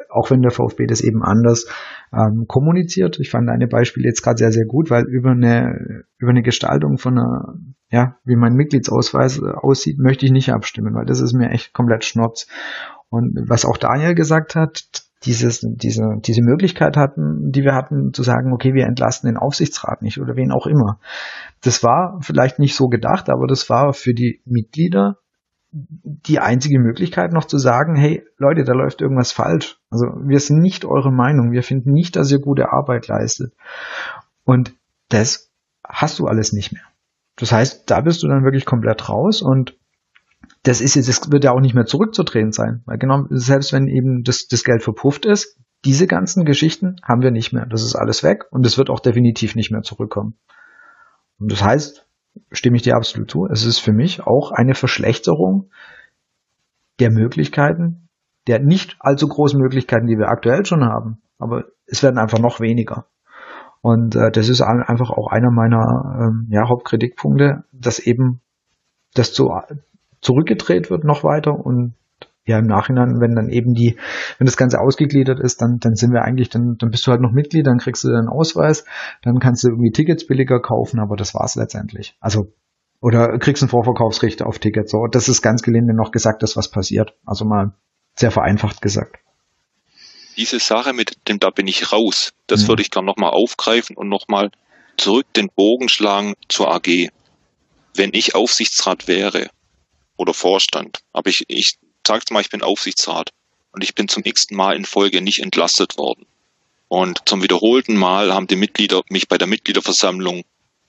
auch wenn der VfB das eben anders kommuniziert. Ich fand deine Beispiele jetzt gerade sehr, sehr gut, weil über eine Gestaltung von wie mein Mitgliedsausweis aussieht, möchte ich nicht abstimmen, weil das ist mir echt komplett Schnurz. Und was auch Daniel gesagt hat, diese Möglichkeit die wir hatten, zu sagen, okay, wir entlasten den Aufsichtsrat nicht oder wen auch immer. Das war vielleicht nicht so gedacht, aber das war für die Mitglieder die einzige Möglichkeit noch zu sagen, hey Leute, da läuft irgendwas falsch. Also wir sind nicht eure Meinung, wir finden nicht, dass ihr gute Arbeit leistet. Und das hast du alles nicht mehr. Das heißt, da bist du dann wirklich komplett raus und das wird ja auch nicht mehr zurückzudrehen sein. Weil genau, selbst wenn eben das Geld verpufft ist, diese ganzen Geschichten haben wir nicht mehr. Das ist alles weg und es wird auch definitiv nicht mehr zurückkommen. Und das heißt, stimme ich dir absolut zu, es ist für mich auch eine Verschlechterung der Möglichkeiten, der nicht allzu großen Möglichkeiten, die wir aktuell schon haben. Aber es werden einfach noch weniger. Und das ist einfach auch einer meiner Hauptkritikpunkte, dass eben das zurückgedreht wird noch weiter und ja im Nachhinein, wenn das Ganze ausgegliedert ist, dann sind wir eigentlich, dann bist du halt noch Mitglied, dann kriegst du deinen Ausweis, dann kannst du irgendwie Tickets billiger kaufen, aber das war's letztendlich. Also, oder kriegst ein Vorverkaufsrecht auf Tickets, so. Das ist ganz gelinde noch gesagt, dass was passiert. Also mal sehr vereinfacht gesagt. Diese Sache mit dem, da bin ich raus, das würde ich gerne nochmal aufgreifen und nochmal zurück den Bogen schlagen zur AG. Wenn ich Aufsichtsrat wäre oder Vorstand, aber ich sag's mal, ich bin Aufsichtsrat und ich bin zum x-ten Mal in Folge nicht entlastet worden. Und zum wiederholten Mal haben die Mitglieder mich bei der Mitgliederversammlung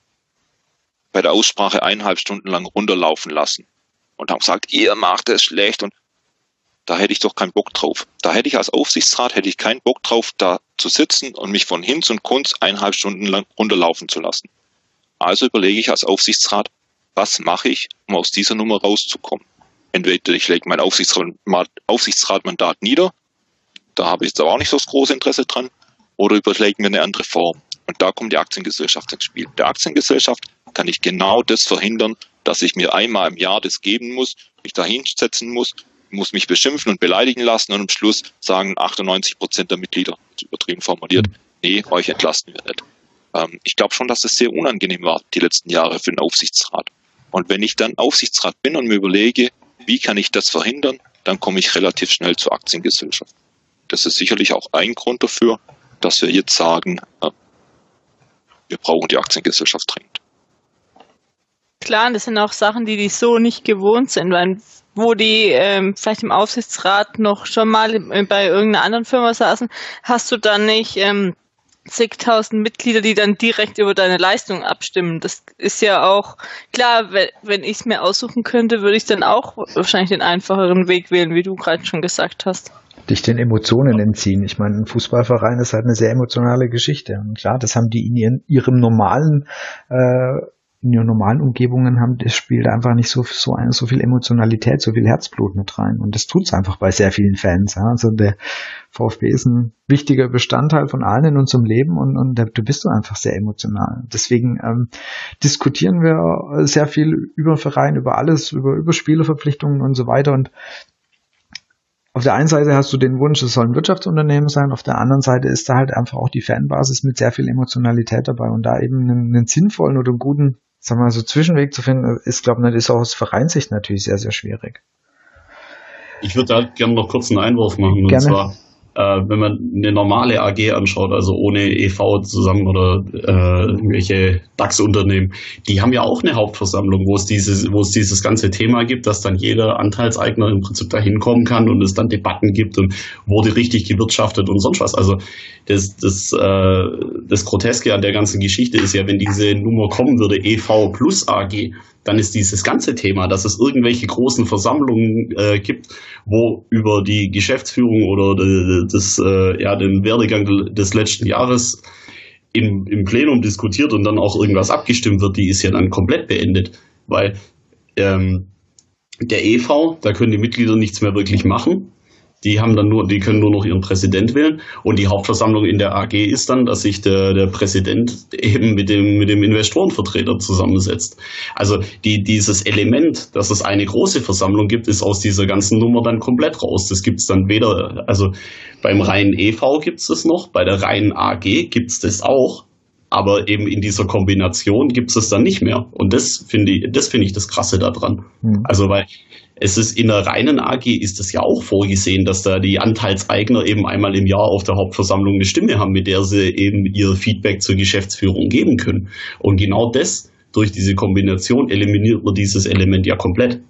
bei der Aussprache 1,5 Stunden lang runterlaufen lassen und haben gesagt, ihr macht es schlecht und da hätte ich doch keinen Bock drauf. Da hätte ich als Aufsichtsrat keinen Bock drauf, da zu sitzen und mich von Hinz und Kunz 1,5 Stunden lang runterlaufen zu lassen. Also überlege ich als Aufsichtsrat, was mache ich, um aus dieser Nummer rauszukommen? Entweder ich lege mein Aufsichtsratmandat nieder, da habe ich jetzt aber auch nicht so das große Interesse dran, oder überlege mir eine andere Form. Und da kommt die Aktiengesellschaft ins Spiel. Der Aktiengesellschaft kann ich genau das verhindern, dass ich mir einmal im Jahr das geben muss, mich da hinsetzen muss mich beschimpfen und beleidigen lassen und am Schluss sagen 98% der Mitglieder, übertrieben formuliert, nee, euch entlasten wir nicht. Ich glaube schon, dass es sehr unangenehm war, die letzten Jahre für den Aufsichtsrat. Und wenn ich dann Aufsichtsrat bin und mir überlege, wie kann ich das verhindern, dann komme ich relativ schnell zur Aktiengesellschaft. Das ist sicherlich auch ein Grund dafür, dass wir jetzt sagen, wir brauchen die Aktiengesellschaft dringend. Klar, das sind auch Sachen, die so nicht gewohnt sind, weil wo die vielleicht im Aufsichtsrat noch schon mal bei irgendeiner anderen Firma saßen, hast du dann nicht zigtausend Mitglieder, die dann direkt über deine Leistung abstimmen. Das ist ja auch klar, wenn ich es mir aussuchen könnte, würde ich dann auch wahrscheinlich den einfacheren Weg wählen, wie du gerade schon gesagt hast. Dich den Emotionen entziehen. Ich meine, ein Fußballverein ist halt eine sehr emotionale Geschichte. Und klar, das haben die in ihren normalen Umgebungen das spielt einfach nicht so viel Emotionalität, so viel Herzblut mit rein. Und das tut's einfach bei sehr vielen Fans. Ja? Also der VfB ist ein wichtiger Bestandteil von allen in unserem Leben und du bist einfach sehr emotional. Deswegen diskutieren wir sehr viel über Verein, über alles, über Spielerverpflichtungen und so weiter. Und auf der einen Seite hast du den Wunsch, es soll ein Wirtschaftsunternehmen sein, auf der anderen Seite ist da halt einfach auch die Fanbasis mit sehr viel Emotionalität dabei und da eben einen sinnvollen oder guten, sagen wir mal, so Zwischenweg zu finden, ist auch aus Vereinssicht natürlich sehr, sehr schwierig. Ich würde da gerne noch kurz einen Einwurf machen. Gerne. Und zwar, wenn man eine normale AG anschaut, also ohne EV zusammen oder irgendwelche DAX-Unternehmen, die haben ja auch eine Hauptversammlung, wo es dieses ganze Thema gibt, dass dann jeder Anteilseigner im Prinzip da hinkommen kann und es dann Debatten gibt und wurde richtig gewirtschaftet und sonst was. Also das Groteske an der ganzen Geschichte ist ja, wenn diese Nummer kommen würde, EV plus AG, dann ist dieses ganze Thema, dass es irgendwelche großen Versammlungen gibt, wo über die Geschäftsführung oder den Werdegang des letzten Jahres im Plenum diskutiert und dann auch irgendwas abgestimmt wird, die ist ja dann komplett beendet. Weil der EV, da können die Mitglieder nichts mehr wirklich machen. Die können nur noch ihren Präsident wählen, und die Hauptversammlung in der AG ist dann, dass sich der Präsident eben mit dem Investorenvertreter zusammensetzt. Also dieses Element, dass es eine große Versammlung gibt, ist aus dieser ganzen Nummer dann komplett raus. Das gibt es dann weder, also beim reinen EV gibt es das noch, bei der reinen AG gibt es das auch, aber eben in dieser Kombination gibt es das dann nicht mehr. Und das finde ich das Krasse daran. Also weil es ist in der reinen AG ist es ja auch vorgesehen, dass da die Anteilseigner eben einmal im Jahr auf der Hauptversammlung eine Stimme haben, mit der sie eben ihr Feedback zur Geschäftsführung geben können. Und genau das, durch diese Kombination, eliminiert man dieses Element ja komplett.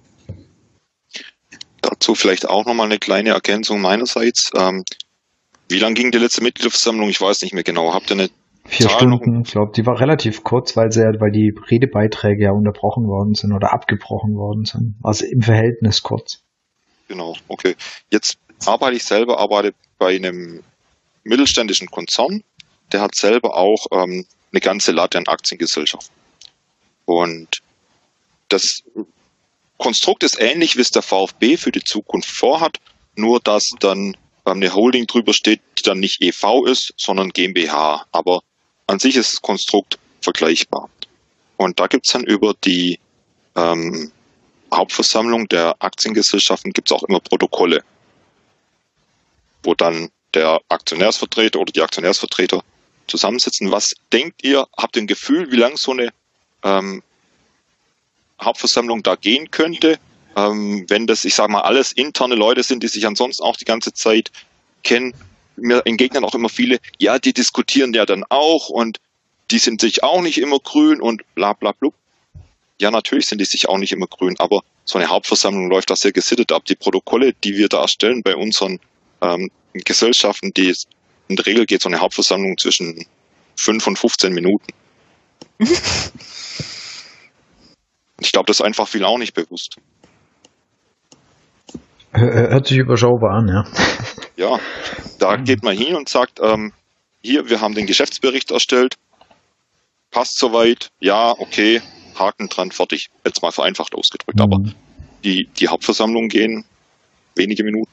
Dazu vielleicht auch nochmal eine kleine Ergänzung meinerseits. Wie lang ging die letzte Mitgliederversammlung? Ich weiß nicht mehr genau. Habt ihr eine 4 Stunden, ich glaube, die war relativ kurz, weil die Redebeiträge ja unterbrochen worden sind oder abgebrochen worden sind. Also im Verhältnis kurz. Genau, okay. Jetzt arbeite bei einem mittelständischen Konzern, der hat selber auch eine ganze Latte an Aktiengesellschaften. Und das Konstrukt ist ähnlich, wie es der VfB für die Zukunft vorhat, nur dass dann eine Holding drüber steht, die dann nicht e.V. ist, sondern GmbH. Aber an sich ist das Konstrukt vergleichbar. Und da gibt es dann über die Hauptversammlung der Aktiengesellschaften gibt es auch immer Protokolle, wo dann der Aktionärsvertreter oder die Aktionärsvertreter zusammensitzen. Was denkt ihr, habt ihr ein Gefühl, wie lang so eine Hauptversammlung da gehen könnte, wenn das, ich sage mal, alles interne Leute sind, die sich ansonsten auch die ganze Zeit kennen? Mir entgegnen auch immer viele, ja, die diskutieren ja dann auch und die sind sich auch nicht immer grün und bla bla bla. Ja, natürlich sind die sich auch nicht immer grün, aber so eine Hauptversammlung läuft da sehr gesittet ab. Die Protokolle, die wir da erstellen bei unseren Gesellschaften, in der Regel geht so eine Hauptversammlung zwischen 5 und 15 Minuten. Ich glaube, das ist einfach vielen auch nicht bewusst. Hört sich überschaubar an, ja. Ja, da geht man hin und sagt, hier, wir haben den Geschäftsbericht erstellt, passt soweit, ja, okay, Haken dran, fertig. Jetzt mal vereinfacht ausgedrückt, aber die Hauptversammlungen gehen wenige Minuten.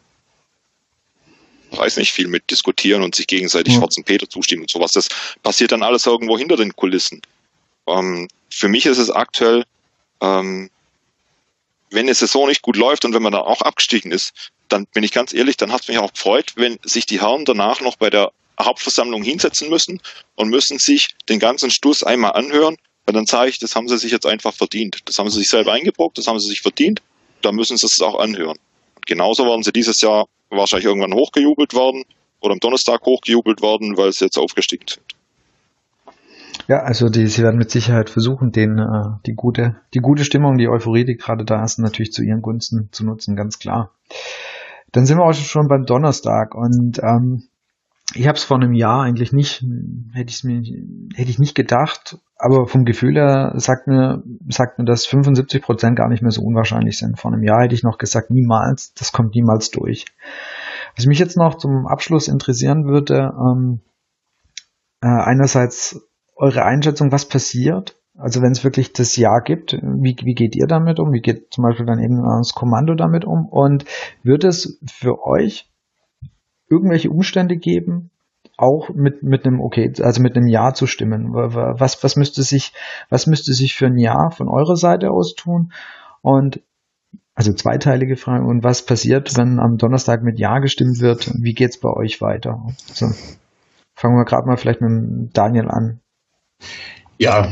Ich weiß nicht, viel mit diskutieren und sich gegenseitig schwarzen Peter zustimmen und sowas. Das passiert dann alles irgendwo hinter den Kulissen. Für mich ist es aktuell, wenn eine Saison nicht gut läuft und wenn man dann auch abgestiegen ist, dann bin ich ganz ehrlich, dann hat es mich auch gefreut, wenn sich die Herren danach noch bei der Hauptversammlung hinsetzen müssen und müssen sich den ganzen Stuss einmal anhören, weil dann sage ich, das haben sie sich jetzt einfach verdient. Das haben sie sich selber eingebrockt, das haben sie sich verdient, da müssen sie es auch anhören. Und genauso werden sie dieses Jahr wahrscheinlich irgendwann hochgejubelt worden oder am Donnerstag hochgejubelt worden, weil sie jetzt aufgestiegen sind. Ja, also sie werden mit Sicherheit versuchen, die gute Stimmung, die Euphorie, die gerade da ist, natürlich zu ihren Gunsten zu nutzen, ganz klar. Dann sind wir auch schon beim Donnerstag und ich habe es vor einem Jahr eigentlich nicht, hätte ich nicht gedacht, aber vom Gefühl her sagt mir, dass 75% gar nicht mehr so unwahrscheinlich sind. Vor einem Jahr hätte ich noch gesagt, niemals, das kommt niemals durch. Was mich jetzt noch zum Abschluss interessieren würde, einerseits eure Einschätzung, was passiert, also wenn es wirklich das Jahr gibt, wie geht ihr damit um? Wie geht zum Beispiel dann eben das Kommando damit um? Und wird es für euch irgendwelche Umstände geben, auch mit einem Ja zu stimmen? Was müsste sich für ein Ja von eurer Seite aus tun? Und also zweiteilige Frage, und was passiert, wenn am Donnerstag mit Ja gestimmt wird? Wie geht's bei euch weiter? So, fangen wir gerade mal vielleicht mit dem Daniel an. Ja,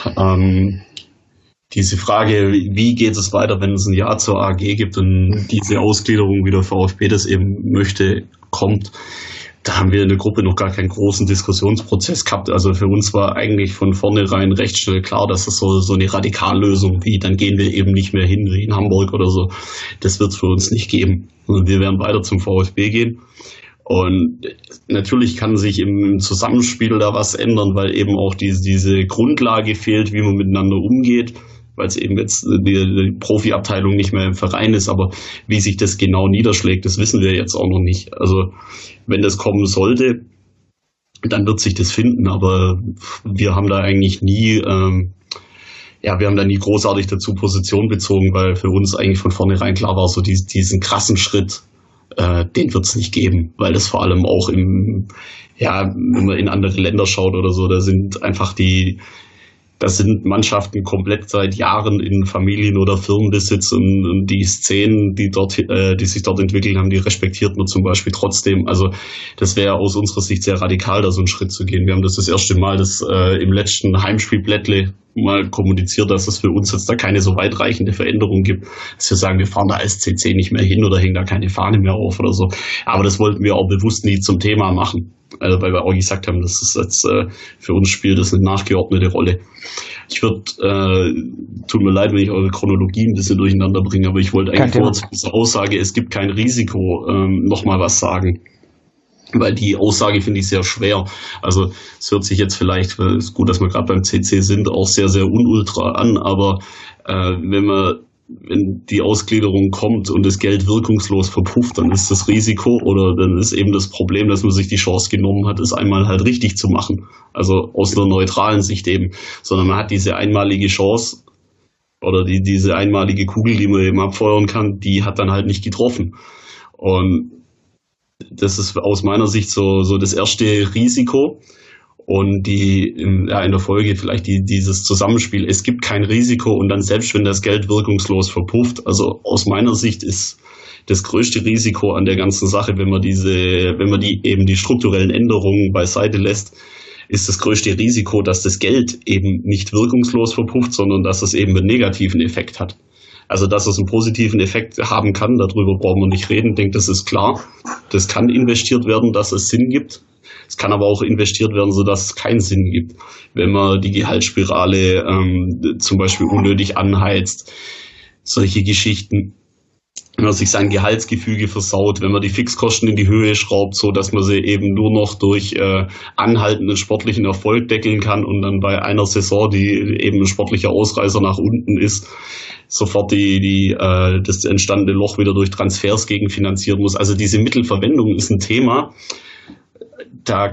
diese Frage, wie geht es weiter, wenn es ein Ja zur AG gibt und diese Ausgliederung, wie der VfB das eben möchte, kommt, da haben wir in der Gruppe noch gar keinen großen Diskussionsprozess gehabt. Also für uns war eigentlich von vornherein recht schnell klar, dass es so eine Radikallösung wie, dann gehen wir eben nicht mehr hin wie in Hamburg oder so. Das wird es für uns nicht geben. Wir werden weiter zum VfB gehen. Und natürlich kann sich im Zusammenspiel da was ändern, weil eben auch diese Grundlage fehlt, wie man miteinander umgeht, weil es eben jetzt die Profiabteilung nicht mehr im Verein ist. Aber wie sich das genau niederschlägt, das wissen wir jetzt auch noch nicht. Also wenn das kommen sollte, dann wird sich das finden. Aber wir haben da eigentlich nie, wir haben da nie großartig dazu Position bezogen, weil für uns eigentlich von vornherein klar war, so diesen krassen Schritt den wird es nicht geben, weil das vor allem auch wenn man in andere Länder schaut oder so, da sind Mannschaften komplett seit Jahren in Familien- oder Firmenbesitz und die Szenen, die sich dort entwickelt haben, die respektiert man zum Beispiel trotzdem. Also das wäre aus unserer Sicht sehr radikal, da so einen Schritt zu gehen. Wir haben das erste Mal im letzten Heimspiel Blättle mal kommuniziert, dass es für uns jetzt da keine so weitreichende Veränderung gibt, dass wir sagen, wir fahren da als CC nicht mehr hin oder hängen da keine Fahne mehr auf oder so. Aber das wollten wir auch bewusst nie zum Thema machen. Also weil wir auch gesagt haben, das ist jetzt für uns spielt das eine nachgeordnete Rolle. Tut mir leid, wenn ich eure Chronologie ein bisschen durcheinander bringe, aber ich wollte eigentlich vor dieser Aussage, es gibt kein Risiko, nochmal was sagen. Weil die Aussage finde ich sehr schwer. Also es hört sich jetzt vielleicht, es ist gut, dass wir gerade beim CC sind, auch sehr, sehr unultra an, aber wenn die Ausgliederung kommt und das Geld wirkungslos verpufft, dann ist das Risiko oder dann ist eben das Problem, dass man sich die Chance genommen hat, es einmal halt richtig zu machen. Also aus einer neutralen Sicht eben. Sondern man hat diese einmalige Chance oder diese einmalige Kugel, die man eben abfeuern kann, die hat dann halt nicht getroffen. Und das ist aus meiner Sicht so das erste Risiko. Und in der Folge vielleicht dieses Zusammenspiel. Es gibt kein Risiko und dann selbst wenn das Geld wirkungslos verpufft. Also aus meiner Sicht ist das größte Risiko an der ganzen Sache, wenn man die strukturellen Änderungen beiseite lässt, ist das größte Risiko, dass das Geld eben nicht wirkungslos verpufft, sondern dass es eben einen negativen Effekt hat. Also, dass es einen positiven Effekt haben kann, darüber brauchen wir nicht reden. Ich denke, das ist klar. Das kann investiert werden, dass es Sinn gibt. Es kann aber auch investiert werden, sodass es keinen Sinn gibt. Wenn man die Gehaltsspirale zum Beispiel unnötig anheizt, solche Geschichten. Wenn man sich sein Gehaltsgefüge versaut, wenn man die Fixkosten in die Höhe schraubt, so dass man sie eben nur noch durch anhaltenden sportlichen Erfolg deckeln kann und dann bei einer Saison, die eben ein sportlicher Ausreißer nach unten ist, sofort das entstandene Loch wieder durch Transfers gegenfinanzieren muss. Also diese Mittelverwendung ist ein Thema. Da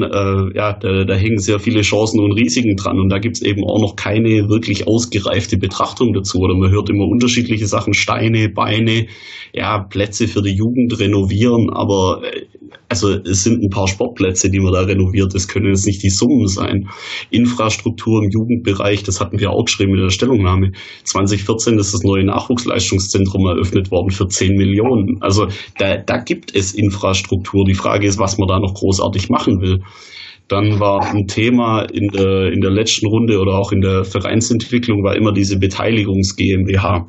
hängen sehr viele Chancen und Risiken dran und da gibt es eben auch noch keine wirklich ausgereifte Betrachtung dazu. Oder man hört immer unterschiedliche Sachen, Steine, Beine, Plätze für die Jugend renovieren, aber also es sind ein paar Sportplätze, die man da renoviert, das können jetzt nicht die Summen sein. Infrastruktur im Jugendbereich, das hatten wir auch geschrieben in der Stellungnahme. 2014 ist das neue Nachwuchsleistungszentrum eröffnet worden für 10 Millionen. Also da gibt es Infrastruktur. Die Frage ist, was man da noch großartig machen will. Dann war ein Thema in der letzten Runde oder auch in der Vereinsentwicklung war immer diese Beteiligungs GmbH.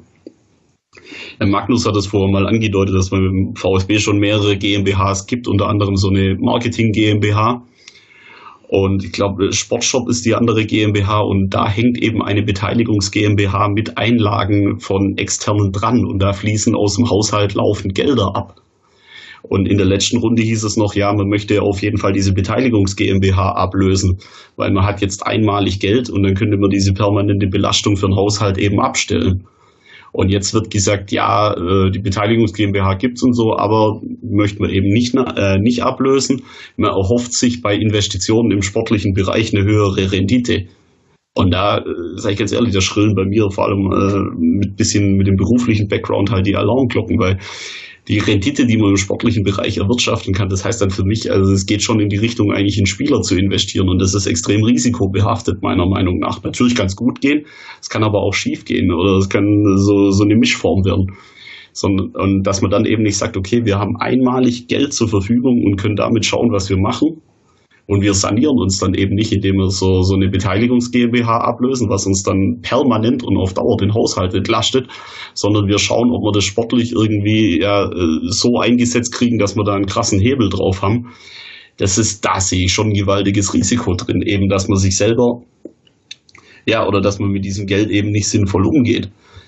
Magnus hat es vorher mal angedeutet, dass man im VfB schon mehrere GmbHs gibt, unter anderem so eine Marketing GmbH. Und ich glaube, Sportshop ist die andere GmbH und da hängt eben eine Beteiligungs GmbH mit Einlagen von Externen dran und da fließen aus dem Haushalt laufend Gelder ab. Und in der letzten Runde hieß es noch, man möchte auf jeden Fall diese Beteiligungs GmbH ablösen, weil man hat jetzt einmalig Geld und dann könnte man diese permanente Belastung für den Haushalt eben abstellen. Und jetzt wird gesagt, die Beteiligungs GmbH gibt's und so, aber möchte man eben nicht ablösen. Man erhofft sich bei Investitionen im sportlichen Bereich eine höhere Rendite. Und da, sage ich ganz ehrlich, da schrillen bei mir vor allem mit dem beruflichen Background halt die Alarmglocken, weil die Rendite, die man im sportlichen Bereich erwirtschaften kann, das heißt dann für mich, also es geht schon in die Richtung, eigentlich in Spieler zu investieren und das ist extrem risikobehaftet, meiner Meinung nach. Natürlich kann es gut gehen, es kann aber auch schief gehen oder es kann so eine Mischform werden. Und dass man dann eben nicht sagt, okay, wir haben einmalig Geld zur Verfügung und können damit schauen, was wir machen. Und wir sanieren uns dann eben nicht, indem wir so eine Beteiligungs GmbH ablösen, was uns dann permanent und auf Dauer den Haushalt entlastet, sondern wir schauen, ob wir das sportlich irgendwie so eingesetzt kriegen, dass wir da einen krassen Hebel drauf haben. Da sehe ich schon ein gewaltiges Risiko drin, eben, dass man sich selber, oder dass man mit diesem Geld eben nicht sinnvoll umgeht.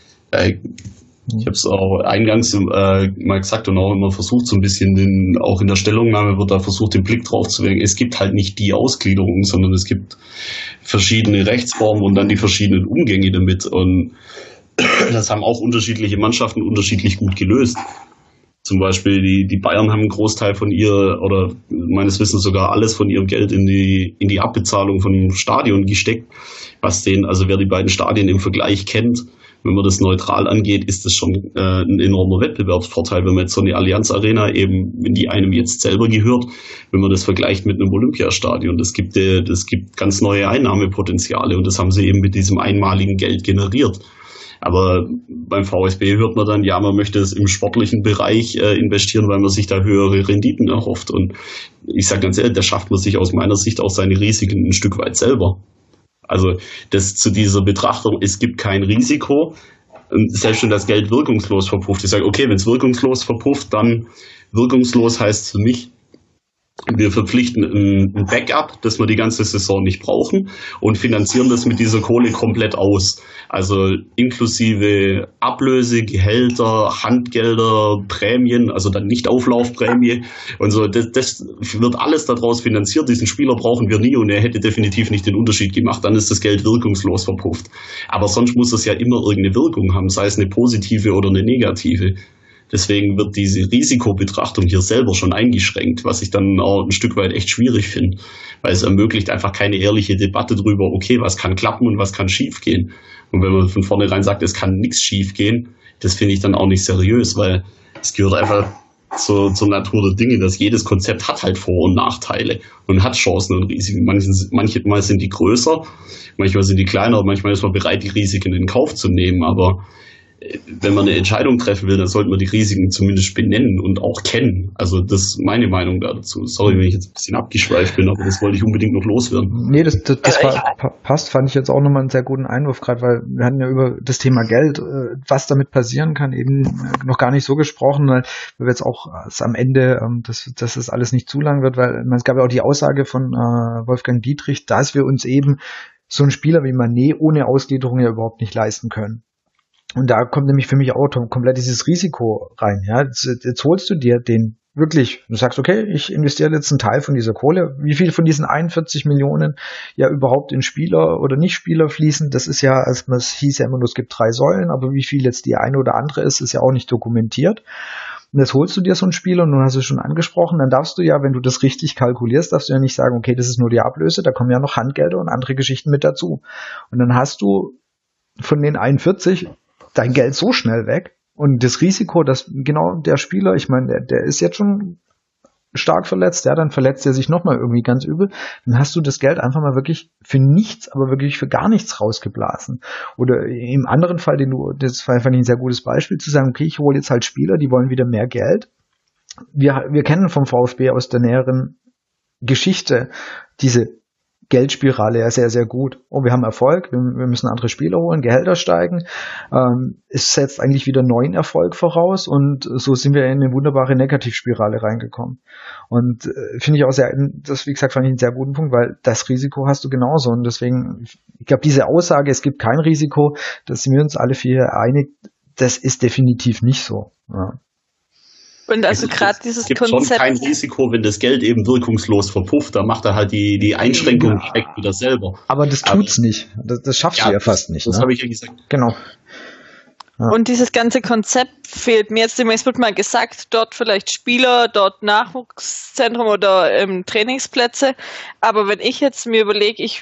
Ich habe es auch eingangs mal gesagt und auch immer versucht, so ein bisschen, auch in der Stellungnahme wird da versucht, den Blick drauf zu werfen. Es gibt halt nicht die Ausgliederung, sondern es gibt verschiedene Rechtsformen und dann die verschiedenen Umgänge damit. Und das haben auch unterschiedliche Mannschaften unterschiedlich gut gelöst. Zum Beispiel die Bayern haben einen Großteil von oder meines Wissens sogar alles von ihrem Geld in die Abbezahlung von dem Stadion gesteckt, wer die beiden Stadien im Vergleich kennt, wenn man das neutral angeht, ist das schon ein enormer Wettbewerbsvorteil, wenn man jetzt so eine Allianz Arena eben, wenn die einem jetzt selber gehört, wenn man das vergleicht mit einem Olympiastadion, das gibt ganz neue Einnahmepotenziale und das haben sie eben mit diesem einmaligen Geld generiert. Aber beim VfB hört man dann, ja, man möchte es im sportlichen Bereich investieren, weil man sich da höhere Renditen erhofft. Und ich sage ganz ehrlich, da schafft man sich aus meiner Sicht auch seine Risiken ein Stück weit selber. Also das zu dieser Betrachtung, es gibt kein Risiko. Und selbst wenn das Geld wirkungslos verpufft, ich sage, okay, wenn es wirkungslos verpufft, dann wirkungslos heißt für mich, wir verpflichten ein Backup, das wir die ganze Saison nicht brauchen und finanzieren das mit dieser Kohle komplett aus. Also inklusive Ablöse, Gehälter, Handgelder, Prämien, also dann nicht Auflaufprämie und so. Das wird alles daraus finanziert. Diesen Spieler brauchen wir nie und er hätte definitiv nicht den Unterschied gemacht. Dann ist das Geld wirkungslos verpufft. Aber sonst muss es ja immer irgendeine Wirkung haben, sei es eine positive oder eine negative. Deswegen wird diese Risikobetrachtung hier selber schon eingeschränkt, was ich dann auch ein Stück weit echt schwierig finde, weil es ermöglicht einfach keine ehrliche Debatte drüber, okay, was kann klappen und was kann schiefgehen. Und wenn man von vornherein sagt, es kann nichts schiefgehen, das finde ich dann auch nicht seriös, weil es gehört einfach zur Natur der Dinge, dass jedes Konzept hat halt Vor- und Nachteile und hat Chancen und Risiken. Manchmal sind die größer, manchmal sind die kleiner, manchmal ist man bereit, die Risiken in Kauf zu nehmen, aber wenn man eine Entscheidung treffen will, dann sollte man die Risiken zumindest benennen und auch kennen. Also das ist meine Meinung dazu. Sorry, wenn ich jetzt ein bisschen abgeschweift bin, aber das wollte ich unbedingt noch loswerden. Nee, das passt, fand ich jetzt auch nochmal einen sehr guten Einwurf, gerade weil wir hatten ja über das Thema Geld, was damit passieren kann, eben noch gar nicht so gesprochen, weil wir jetzt auch am Ende, dass das alles nicht zu lang wird, weil es gab ja auch die Aussage von Wolfgang Dietrich, dass wir uns eben so einen Spieler wie Mané ohne Ausgliederung ja überhaupt nicht leisten können. Und da kommt nämlich für mich auch komplett dieses Risiko rein. Ja, jetzt holst du dir den wirklich, du sagst, okay, ich investiere jetzt einen Teil von dieser Kohle. Wie viel von diesen 41 Millionen ja überhaupt in Spieler oder Nicht-Spieler fließen, das ist ja, es hieß ja immer nur, es gibt 3 Säulen, aber wie viel jetzt die eine oder andere ist ja auch nicht dokumentiert. Und jetzt holst du dir so einen Spieler, und nun hast du es schon angesprochen, dann darfst du ja, wenn du das richtig kalkulierst, darfst du ja nicht sagen, okay, das ist nur die Ablöse, da kommen ja noch Handgelder und andere Geschichten mit dazu. Und dann hast du von den 41 dein Geld so schnell weg und das Risiko, dass genau der Spieler, ich meine, der ist jetzt schon stark verletzt, ja, dann verletzt er sich nochmal irgendwie ganz übel, dann hast du das Geld einfach mal wirklich für nichts, aber wirklich für gar nichts rausgeblasen. Oder im anderen Fall, das fand ich ein sehr gutes Beispiel, zu sagen, okay, ich hole jetzt halt Spieler, die wollen wieder mehr Geld. Wir kennen vom VfB aus der näheren Geschichte diese Geldspirale ja sehr, sehr gut. Oh, wir haben Erfolg, wir müssen andere Spieler holen, Gehälter steigen. Es setzt eigentlich wieder neuen Erfolg voraus und so sind wir in eine wunderbare Negativspirale reingekommen. Und finde ich auch das, wie gesagt, fand ich einen sehr guten Punkt, weil das Risiko hast du genauso. Und deswegen, ich glaube, diese Aussage, es gibt kein Risiko, da sind wir uns alle 4 einig, das ist definitiv nicht so. Ja. Und also gerade dieses Konzept. Es gibt Konzept schon kein Risiko, wenn das Geld eben wirkungslos verpufft. Da macht er halt die Einschränkung direkt wieder selber. Aber das tut's nicht. Das schaffst du ja fast nicht. Das habe ich ja gesagt. Genau. Ja. Und dieses ganze Konzept fehlt mir jetzt. Es wird mal gesagt, dort vielleicht Spieler, dort Nachwuchszentrum oder Trainingsplätze. Aber wenn ich jetzt mir überlege, ich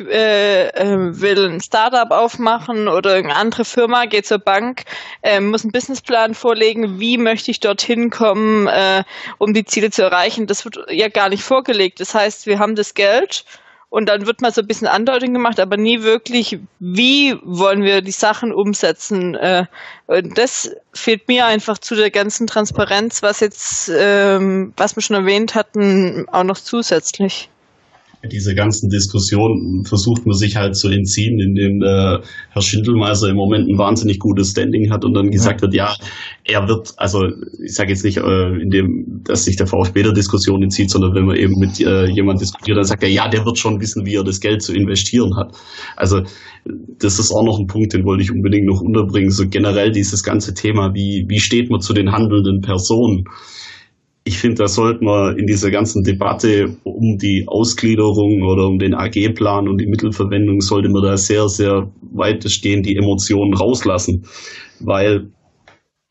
will ein Startup aufmachen oder eine andere Firma, gehe zur Bank, muss einen Businessplan vorlegen, wie möchte ich dorthin kommen, um die Ziele zu erreichen. Das wird ja gar nicht vorgelegt. Das heißt, wir haben das Geld. Und dann wird mal so ein bisschen Andeutung gemacht, aber nie wirklich, wie wollen wir die Sachen umsetzen. Und das fehlt mir einfach zu der ganzen Transparenz, was jetzt, was wir schon erwähnt hatten, auch noch zusätzlich. Diese ganzen Diskussionen versucht man sich halt zu entziehen, indem Herr Schindelmeiser im Moment ein wahnsinnig gutes Standing hat und dann gesagt hat, ja, er wird, also ich sage jetzt nicht, indem, dass sich der VfB der Diskussion entzieht, sondern wenn man eben mit jemand diskutiert, dann sagt er, ja, der wird schon wissen, wie er das Geld zu investieren hat. Also das ist auch noch ein Punkt, den wollte ich unbedingt noch unterbringen, so generell dieses ganze Thema, wie steht man zu den handelnden Personen? Ich finde, da sollte man in dieser ganzen Debatte um die Ausgliederung oder um den AG-Plan und die Mittelverwendung, sollte man da sehr, sehr weitestgehend die Emotionen rauslassen. Weil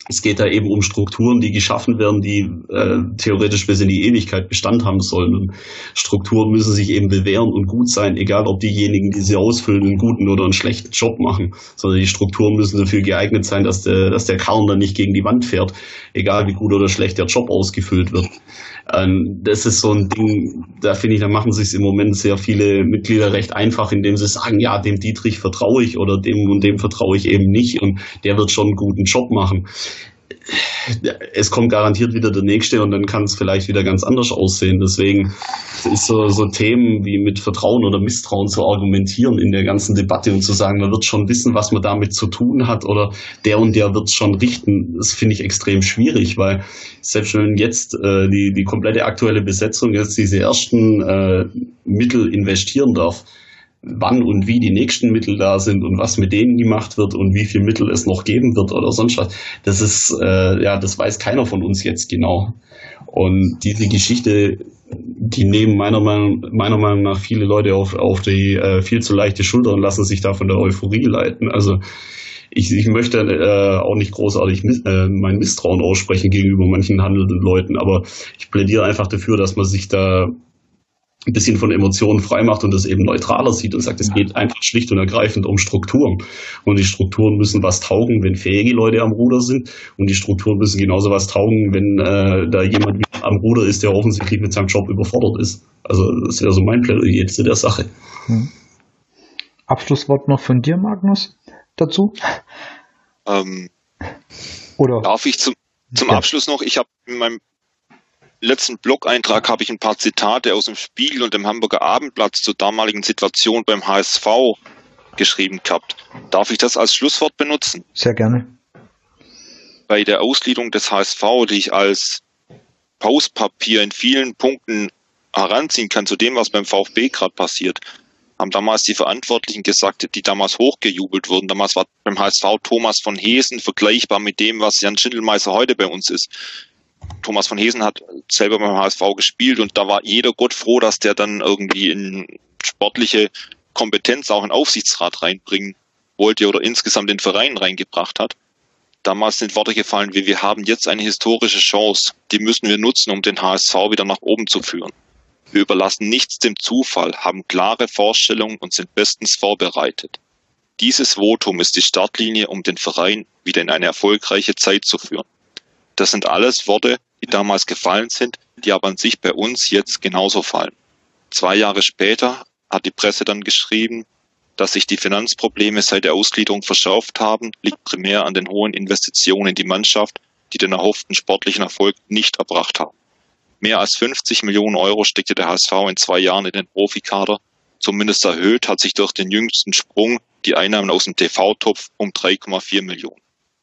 Es geht da eben um Strukturen, die geschaffen werden, die theoretisch bis in die Ewigkeit Bestand haben sollen. Und Strukturen müssen sich eben bewähren und gut sein, egal ob diejenigen, die sie ausfüllen, einen guten oder einen schlechten Job machen, sondern die Strukturen müssen dafür geeignet sein, dass der Karren dann nicht gegen die Wand fährt, egal wie gut oder schlecht der Job ausgefüllt wird. Das ist so ein Ding, da finde ich, da machen sich im Moment sehr viele Mitglieder recht einfach, indem sie sagen, ja, dem Dietrich vertraue ich oder dem und dem vertraue ich eben nicht und der wird schon einen guten Job machen. Es kommt garantiert wieder der Nächste und dann kann es vielleicht wieder ganz anders aussehen. Deswegen ist so Themen wie mit Vertrauen oder Misstrauen zu argumentieren in der ganzen Debatte und zu sagen, man wird schon wissen, was man damit zu tun hat oder der und der wird es schon richten, das finde ich extrem schwierig, weil selbst wenn jetzt die komplette aktuelle Besetzung jetzt diese ersten Mittel investieren darf, wann und wie die nächsten Mittel da sind und was mit denen gemacht wird und wie viel Mittel es noch geben wird oder sonst was. Das ist, das weiß keiner von uns jetzt genau. Und diese Geschichte, die nehmen meiner Meinung nach viele Leute auf die viel zu leichte Schulter und lassen sich da von der Euphorie leiten. Also ich möchte auch nicht großartig mein Misstrauen aussprechen gegenüber manchen handelnden Leuten, aber ich plädiere einfach dafür, dass man sich da ein bisschen von Emotionen frei macht und das eben neutraler sieht und sagt, es geht einfach schlicht und ergreifend um Strukturen. Und die Strukturen müssen was taugen, wenn fähige Leute am Ruder sind. Und die Strukturen müssen genauso was taugen, wenn da jemand am Ruder ist, der offensichtlich mit seinem Job überfordert ist. Also das wäre so mein Plädoyer zu der Sache. Abschlusswort noch von dir, Magnus, dazu? Oder? Darf ich zum Abschluss noch, ich habe in meinem letzten Blog-Eintrag habe ich ein paar Zitate aus dem Spiegel und dem Hamburger Abendblatt zur damaligen Situation beim HSV geschrieben gehabt. Darf ich das als Schlusswort benutzen? Sehr gerne. Bei der Ausgliederung des HSV, die ich als Pauspapier in vielen Punkten heranziehen kann zu dem, was beim VfB gerade passiert, haben damals die Verantwortlichen gesagt, die damals hochgejubelt wurden. Damals war beim HSV Thomas von Heesen vergleichbar mit dem, was Jan Schindelmeister heute bei uns ist. Thomas von Heesen hat selber beim HSV gespielt und da war jeder Gott froh, dass der dann irgendwie in sportliche Kompetenz auch in Aufsichtsrat reinbringen wollte oder insgesamt den Verein reingebracht hat. Damals sind Worte gefallen wie, wir haben jetzt eine historische Chance, die müssen wir nutzen, um den HSV wieder nach oben zu führen. Wir überlassen nichts dem Zufall, haben klare Vorstellungen und sind bestens vorbereitet. Dieses Votum ist die Startlinie, um den Verein wieder in eine erfolgreiche Zeit zu führen. Das sind alles Worte, die damals gefallen sind, die aber an sich bei uns jetzt genauso fallen. 2 Jahre später hat die Presse dann geschrieben, dass sich die Finanzprobleme seit der Ausgliederung verschärft haben, liegt primär an den hohen Investitionen in die Mannschaft, die den erhofften sportlichen Erfolg nicht erbracht haben. Mehr als 50 Millionen Euro steckte der HSV in 2 Jahren in den Profikader. Zumindest erhöht hat sich durch den jüngsten Sprung die Einnahmen aus dem TV-Topf um 3,4 Millionen.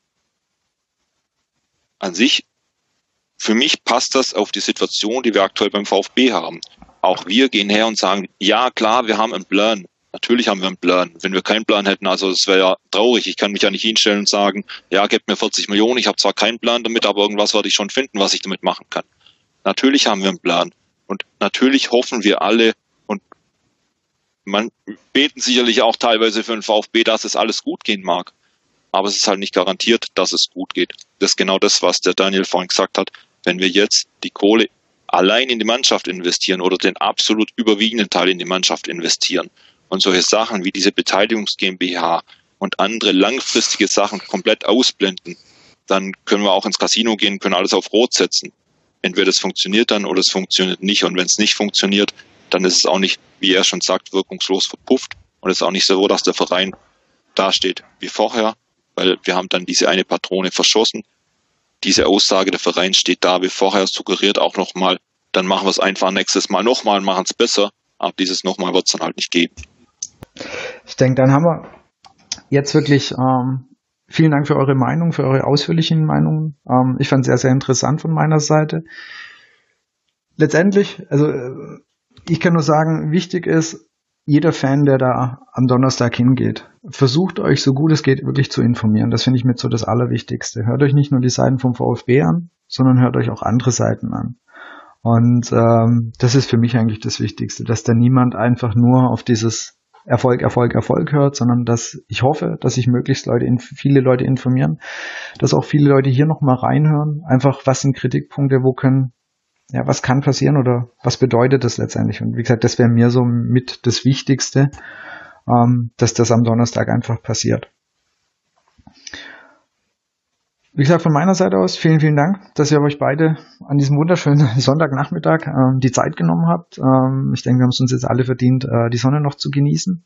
An sich, für mich passt das auf die Situation, die wir aktuell beim VfB haben. Auch wir gehen her und sagen, ja klar, wir haben einen Plan. Natürlich haben wir einen Plan. Wenn wir keinen Plan hätten, also es wäre ja traurig. Ich kann mich ja nicht hinstellen und sagen, ja, gebt mir 40 Millionen, ich habe zwar keinen Plan damit, aber irgendwas werde ich schon finden, was ich damit machen kann. Natürlich haben wir einen Plan. Und natürlich hoffen wir alle und man beten sicherlich auch teilweise für den VfB, dass es alles gut gehen mag. Aber es ist halt nicht garantiert, dass es gut geht. Das ist genau das, was der Daniel vorhin gesagt hat. Wenn wir jetzt die Kohle allein in die Mannschaft investieren oder den absolut überwiegenden Teil in die Mannschaft investieren und solche Sachen wie diese Beteiligungs GmbH und andere langfristige Sachen komplett ausblenden, dann können wir auch ins Casino gehen, können alles auf Rot setzen. Entweder es funktioniert dann oder es funktioniert nicht. Und wenn es nicht funktioniert, dann ist es auch nicht, wie er schon sagt, wirkungslos verpufft. Und es ist auch nicht so, dass der Verein dasteht wie vorher, weil wir haben dann diese eine Patrone verschossen. Diese Aussage, der Verein steht da wie vorher, suggeriert auch nochmal, dann machen wir es einfach nächstes Mal nochmal und machen es besser. Aber dieses nochmal wird es dann halt nicht geben. Ich denke, dann haben wir jetzt wirklich vielen Dank für eure Meinung, für eure ausführlichen Meinungen. Ich fand es sehr, sehr interessant von meiner Seite. Letztendlich, also ich kann nur sagen, wichtig ist, jeder Fan, der da am Donnerstag hingeht, versucht euch so gut es geht wirklich zu informieren. Das finde ich mit so das Allerwichtigste. Hört euch nicht nur die Seiten vom VfB an, sondern hört euch auch andere Seiten an. Und das ist für mich eigentlich das Wichtigste, dass da niemand einfach nur auf dieses Erfolg hört, sondern dass ich hoffe, dass sich möglichst viele Leute informieren, dass auch viele Leute hier nochmal reinhören, einfach was sind Kritikpunkte, was kann passieren oder was bedeutet das letztendlich? Und wie gesagt, das wäre mir so mit das Wichtigste, dass das am Donnerstag einfach passiert. Wie gesagt, von meiner Seite aus vielen, vielen Dank, dass ihr euch beide an diesem wunderschönen Sonntagnachmittag die Zeit genommen habt. Ich denke, wir haben es uns jetzt alle verdient, die Sonne noch zu genießen.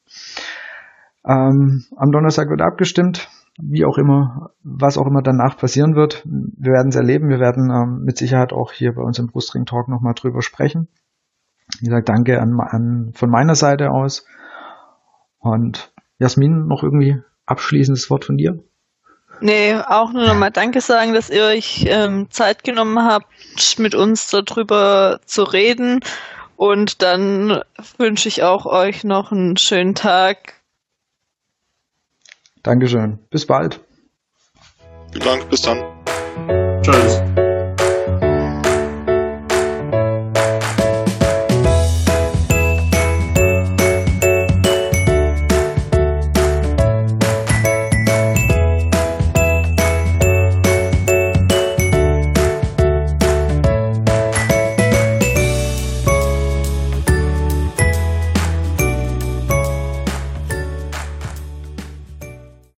Am Donnerstag wird abgestimmt, wie auch immer, was auch immer danach passieren wird. Wir werden es erleben. Wir werden mit Sicherheit auch hier bei uns im Brustring Talk nochmal drüber sprechen. Wie gesagt, danke von meiner Seite aus. Und Jasmin, noch irgendwie abschließendes Wort von dir? Nee, auch nur nochmal Danke sagen, dass ihr euch Zeit genommen habt, mit uns darüber zu reden. Und dann wünsche ich auch euch noch einen schönen Tag. Dankeschön. Bis bald. Vielen Dank. Bis dann. Tschüss.